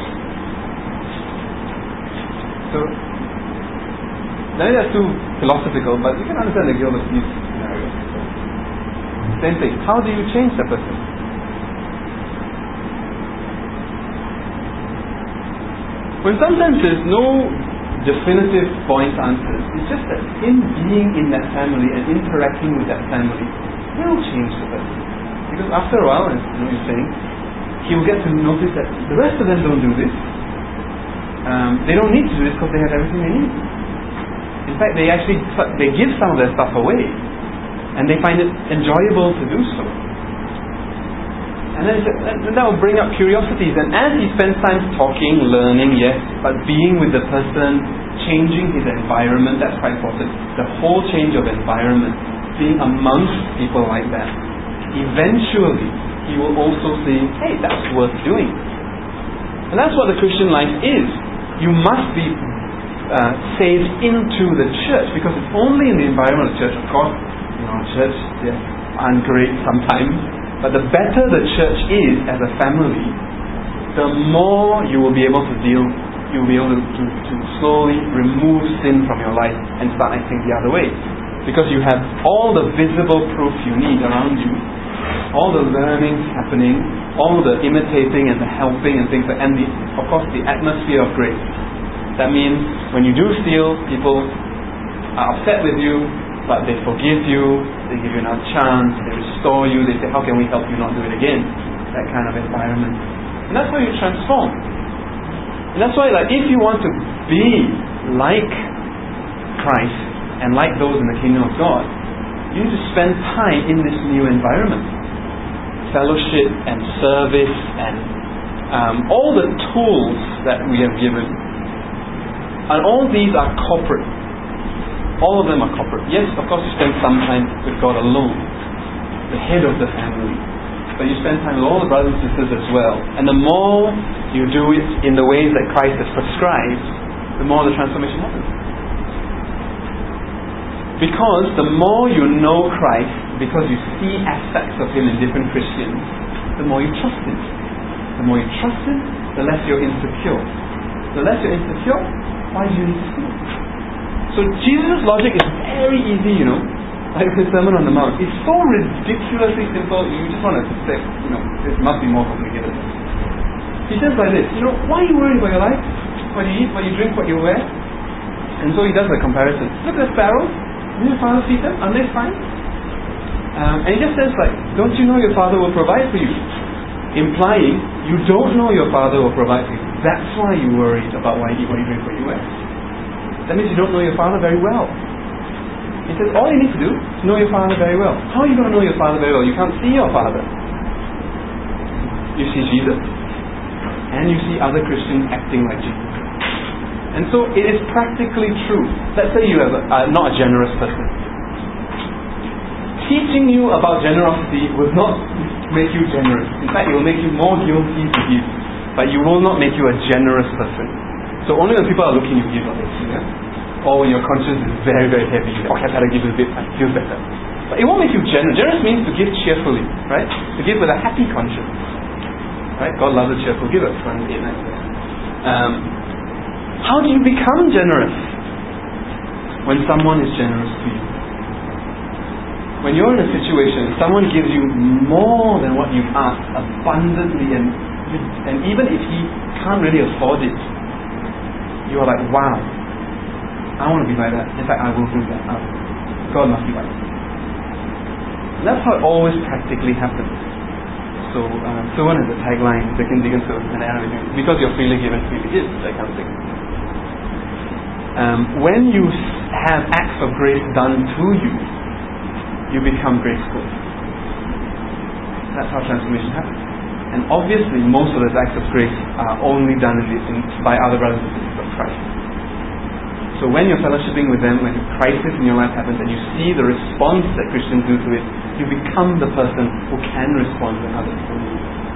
So, maybe that's too philosophical, but you can understand the guilt of these scenarios. Same thing. How do you change the person? When sometimes there's no definitive point answers, it's just that in being in that family and interacting with that family will change the person. Because after a while, as you know you're saying, he will get to notice that the rest of them don't do this. Um, they don't need to do this because they have everything they need. In fact, they actually they give some of their stuff away, and they find it enjoyable to do so. And then that will bring up curiosities. And as he spends time talking, learning, yes, but being with the person, changing his environment, that's quite important. The whole change of environment, being amongst people like that, eventually he will also see, hey, that's worth doing. And that's what the Christian life is. You must be uh, saved into the church, because it's only in the environment of the church. Of course, you know, church, yes, aren't great sometimes. But the better the church is as a family, the more you will be able to deal, you will be able to, to, to slowly remove sin from your life and start acting the other way. Because you have all the visible proof you need around you, all the learning happening, all the imitating and the helping and things like, and the, of course the atmosphere of grace. That means when you do steal, people are upset with you, but they forgive you, they give you another chance, they restore you, they say, how can we help you not do it again? That kind of environment. And that's how you transform. And that's why, like, if you want to be like Christ and like those in the kingdom of God, you need to spend time in this new environment. Fellowship and service and um, all the tools that we have given. And all these are corporate. All of them are corporate. Yes, of course you spend some time with God alone, the head of the family. But you spend time with all the brothers and sisters as well. And the more you do it in the ways that Christ has prescribed, the more the transformation happens. Because the more you know Christ, because you see aspects of Him in different Christians, the more you trust Him. The more you trust Him, the less you're insecure. The less you're insecure, why do you need to steal? So Jesus' logic is very easy, you know, like the Sermon on the Mount. It's so ridiculously simple, you just want to say, you know, this must be more complicated. He says like this, you know, why are you worried about your life? What you eat, what you drink, what you wear? And so he does a comparison. Look at the sparrows. Did your father feed them? Aren't they fine? Um, and he just says like, don't you know your father will provide for you? Implying, you don't know your father will provide for you. That's why you worried about what you eat, what you drink, what you wear. That means you don't know your father very well. He says, all you need to do is know your father very well. How are you going to know your father very well? You can't see your father. You see Jesus, and you see other Christians acting like Jesus. And so it is practically true. Let's say you are uh, not a generous person. Teaching you about generosity will not make you generous. In fact, it will make you more guilty to give. But you will not make you a generous person. So only when people are looking, you give, yeah? Or when your conscience is very, very heavy, you say, okay, I better give a bit, I feel better. But it won't make you generous. Generous means to give cheerfully, right? To give with a happy conscience. Right? God loves a cheerful giver. Romans eight nine. Um, how do you become generous? When someone is generous to you. When you're in a situation, someone gives you more than what you've asked, abundantly, and, and even if he can't really afford it, you are like, wow, I want to be like that. In fact, I will do that. Oh, God must be like that. And that's how it always practically happens. So, um, so one is the tagline, Dickon, Dickon, so, and everything. Because you're freely given, freely give, that kind of thing. um, when you have acts of grace done to you, you become graceful. That's how transformation happens. And obviously, most of those acts of grace are only done in the, in, by other brothers and sisters of Christ. So when you're fellowshipping with them, when a crisis in your life happens and you see the response that Christians do to it, you become the person who can respond when others don't.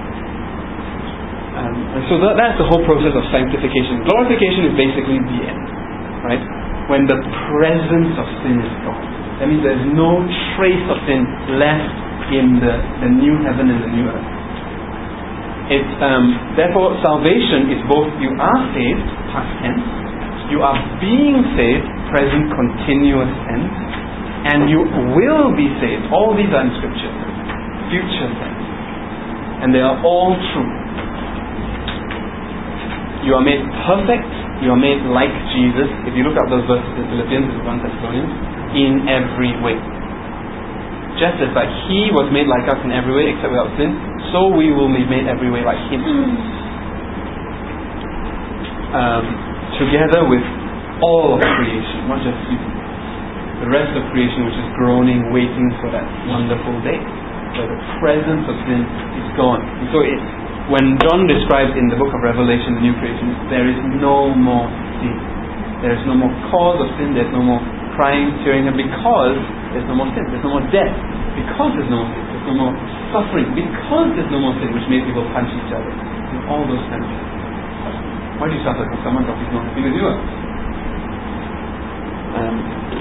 Um, and so that, that's the whole process of sanctification. Glorification is basically the end, right? When the presence of sin is gone. That means there's no trace of sin left in the, the new heaven and the new earth. It's, um, therefore, salvation is both you are saved, past tense, you are being saved, present continuous tense, and you will be saved. All these are in Scripture, future tense, and they are all true. You are made perfect, you are made like Jesus. If you look up those verses in Philippians and First Thessalonians, in every way. Just as like He was made like us in every way except without sin, so we will be made every way like Him. Um, together with all of creation, not just you. The rest of creation which is groaning, waiting for that wonderful day, where the presence of sin is gone. And so it, when John describes in the book of Revelation the new creation, there is no more sin. There is no more cause of sin, there is no more crying, tearing, and because there's no more sin, there's no more death, because there's no more sin, there's no more suffering, because there's no more sin which made people punch each other, and all those kinds of things. Why do you suffer? Because someone got is not happy with you? Um,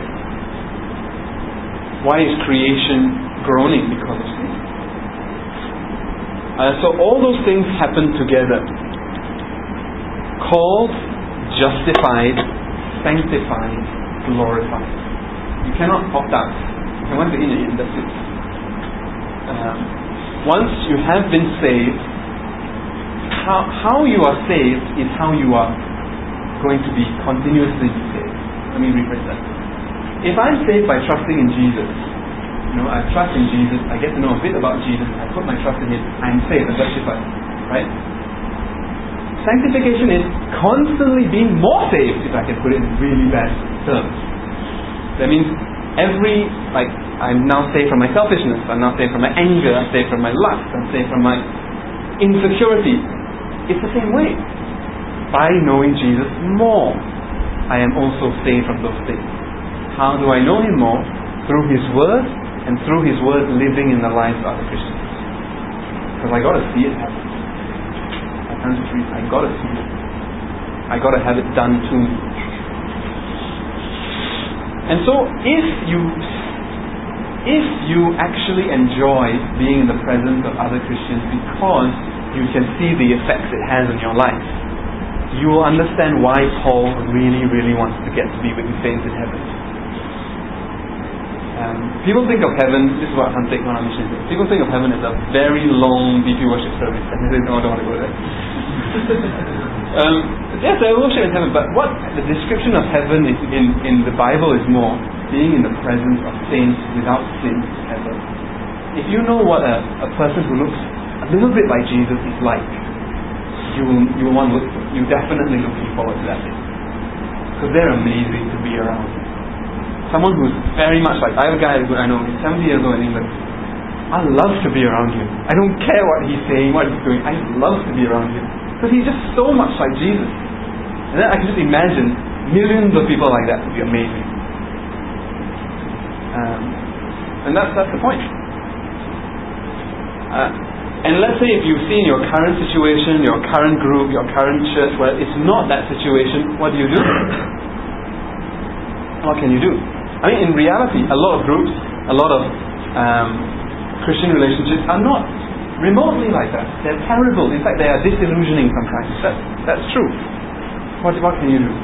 why is creation groaning? Because of sin. Uh, so all those things happen together. Called, justified, sanctified, glorified. You cannot opt out. You want to in it, that's it. Um, once you have been saved, how, how you are saved is how you are going to be continuously be saved. Let me rephrase that. If I'm saved by trusting in Jesus, you know, I trust in Jesus, I get to know a bit about Jesus, I put my trust in Him, I'm saved, I'm justified, right? Sanctification is constantly being more saved, if I can put it in really bad terms. That means every, like, I'm now saved from my selfishness, I'm now saved from my anger, I'm saved from my lust, I'm saved from my insecurity. It's the same way. By knowing Jesus more, I am also saved from those things. How do I know Him more? Through His Word, and through His Word living in the lives of other Christians. Because I got to see it happen. I can't just read. I got to see it. I got to have it done to me. And so, if you, if you actually enjoy being in the presence of other Christians because you can see the effects it has on your life, you will understand why Paul really, really wants to get to be with the saints in heaven. Um, people think of heaven, this is what I'm taking on our mission. People think of heaven as a very long D P worship service, and they say, no, I don't want to go there. um, yes, there is worship in heaven, but what the description of heaven is in, in the Bible is more being in the presence of saints without sin ever. If you know what a, a person who looks a little bit like Jesus is like, you will, you will want to look, you definitely looking forward to that day. Because they're amazing to be around. Someone who's very much like, I have a guy who I know, he's seventy years old in England. I love to be around him. I don't care what he's saying, what he's doing. I love to be around him. Because he's just so much like Jesus. And then I can just imagine millions of people like that would be amazing. Um, and that's, that's the point. Uh, and let's say if you see in your current situation, your current group, your current church, where it's not that situation, what do you do? What can you do? I mean, in reality, a lot of groups, a lot of um, Christian relationships are not remotely like that. They're terrible. In fact, they are disillusioning sometimes. That's, that's true. What, what can you do?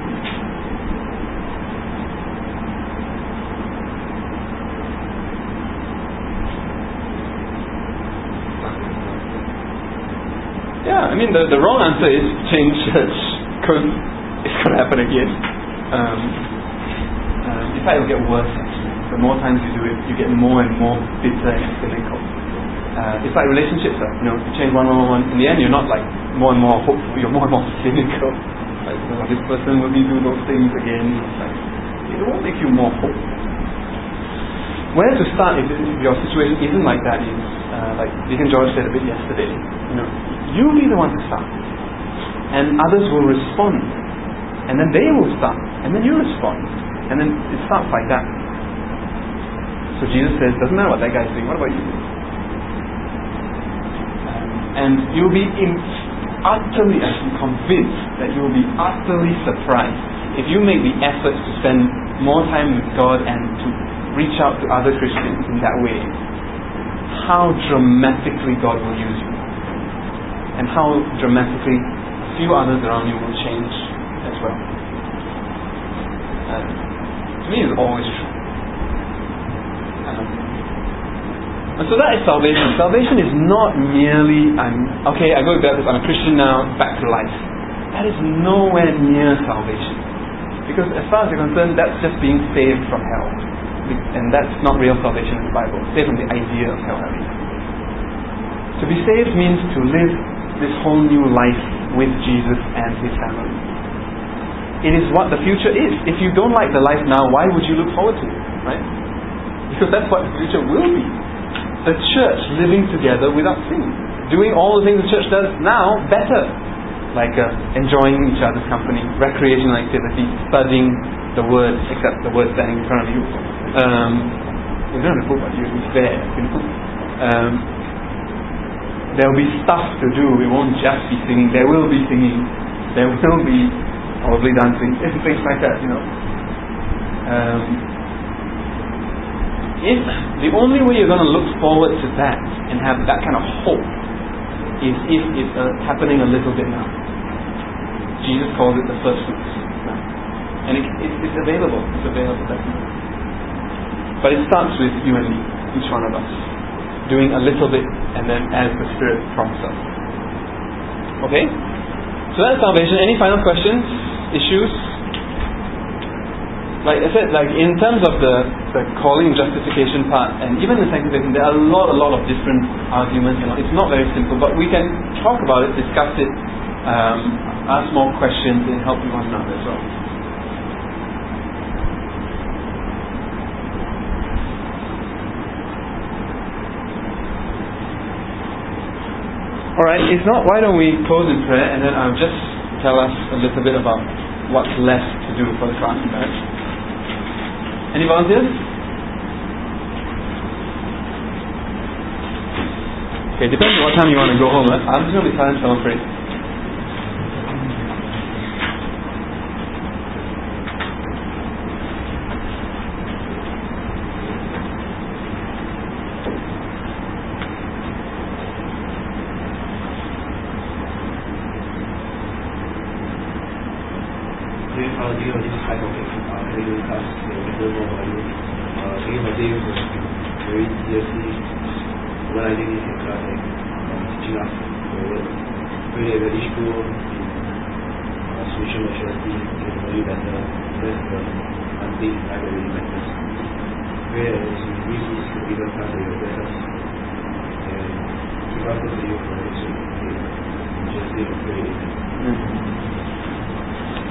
Yeah, I mean, the, the wrong answer is change church, because it's going to happen again. Um, um, in fact, it'll get worse actually. The more times you do it, you get more and more bitter and cynical. Uh, it's like relationships, uh, you know, you change one, one, one, in the end you're not like more and more hopeful, you're more and more cynical. Like, oh, this person will be do those things again. It's like, it won't make you more hope. Where to start if, if your situation isn't like that is, uh, like Deacon George said a bit yesterday, you know, you be the one to start. And others will respond. And then they will start. And then you respond. And then it starts like that. So Jesus says, doesn't matter what that guy's doing, what about you? Um, and you'll be in, utterly I'm convinced that you'll be utterly surprised if you make the effort to spend more time with God and to reach out to other Christians in that way, how dramatically God will use you. And how dramatically a few others around you will change as well. Uh, to me it's always true. And so that is salvation. Salvation is not merely, I'm okay, I go to Baptist, I'm a Christian now, back to life. That is nowhere near salvation. Because as far as you're concerned, that's just being saved from hell. And that's not real salvation in the Bible. Saved from the idea of hell. To be saved means to live this whole new life with Jesus and His family. It is what the future is. If you don't like the life now, why would you look forward to it? Right? Because that's what the future will be. The church living together without sin. Doing all the things the church does now better. Like uh, enjoying each other's company, recreational activity, studying the Word, except the Word standing in front of you. Um, you don't have to book, but you're there. You know? um, there will be stuff to do. It won't just be singing. There will be singing. There will be probably dancing, things like that, you know. Um, If the only way you're going to look forward to that and have that kind of hope is if it's uh, happening a little bit now. Jesus calls it the first fruits, and it, it, it's available. It's available, definitely. But it starts with you and me, each one of us, doing a little bit, and then as the Spirit prompts us. Okay, so that's salvation. Any final questions, issues? Like I said, like in terms of the, the calling justification part and even the sanctification, there are a lot, a lot of different arguments. And it's not very simple, but we can talk about it, discuss it, um, ask more questions, and help one another as well. All right. If not, why don't we close in prayer, and then I'll just tell us a little bit about what's left to do for the class, right? Any volunteers? Okay, depends on what time you want to go home. Huh? I'm just going to be silent, so I'm afraid. During our deal with this type of academic class, we learn more about you. Uh, during my day, was very seriously organizing this class and um, teaching us the word. Really, at each school in uh, spiritual maturity, get to know you better. That's the one thing I really matters. Pray that as we reach this particular class, that you will bless us and keep us close to you for the next week. In Jesus' name, we pray. Amen.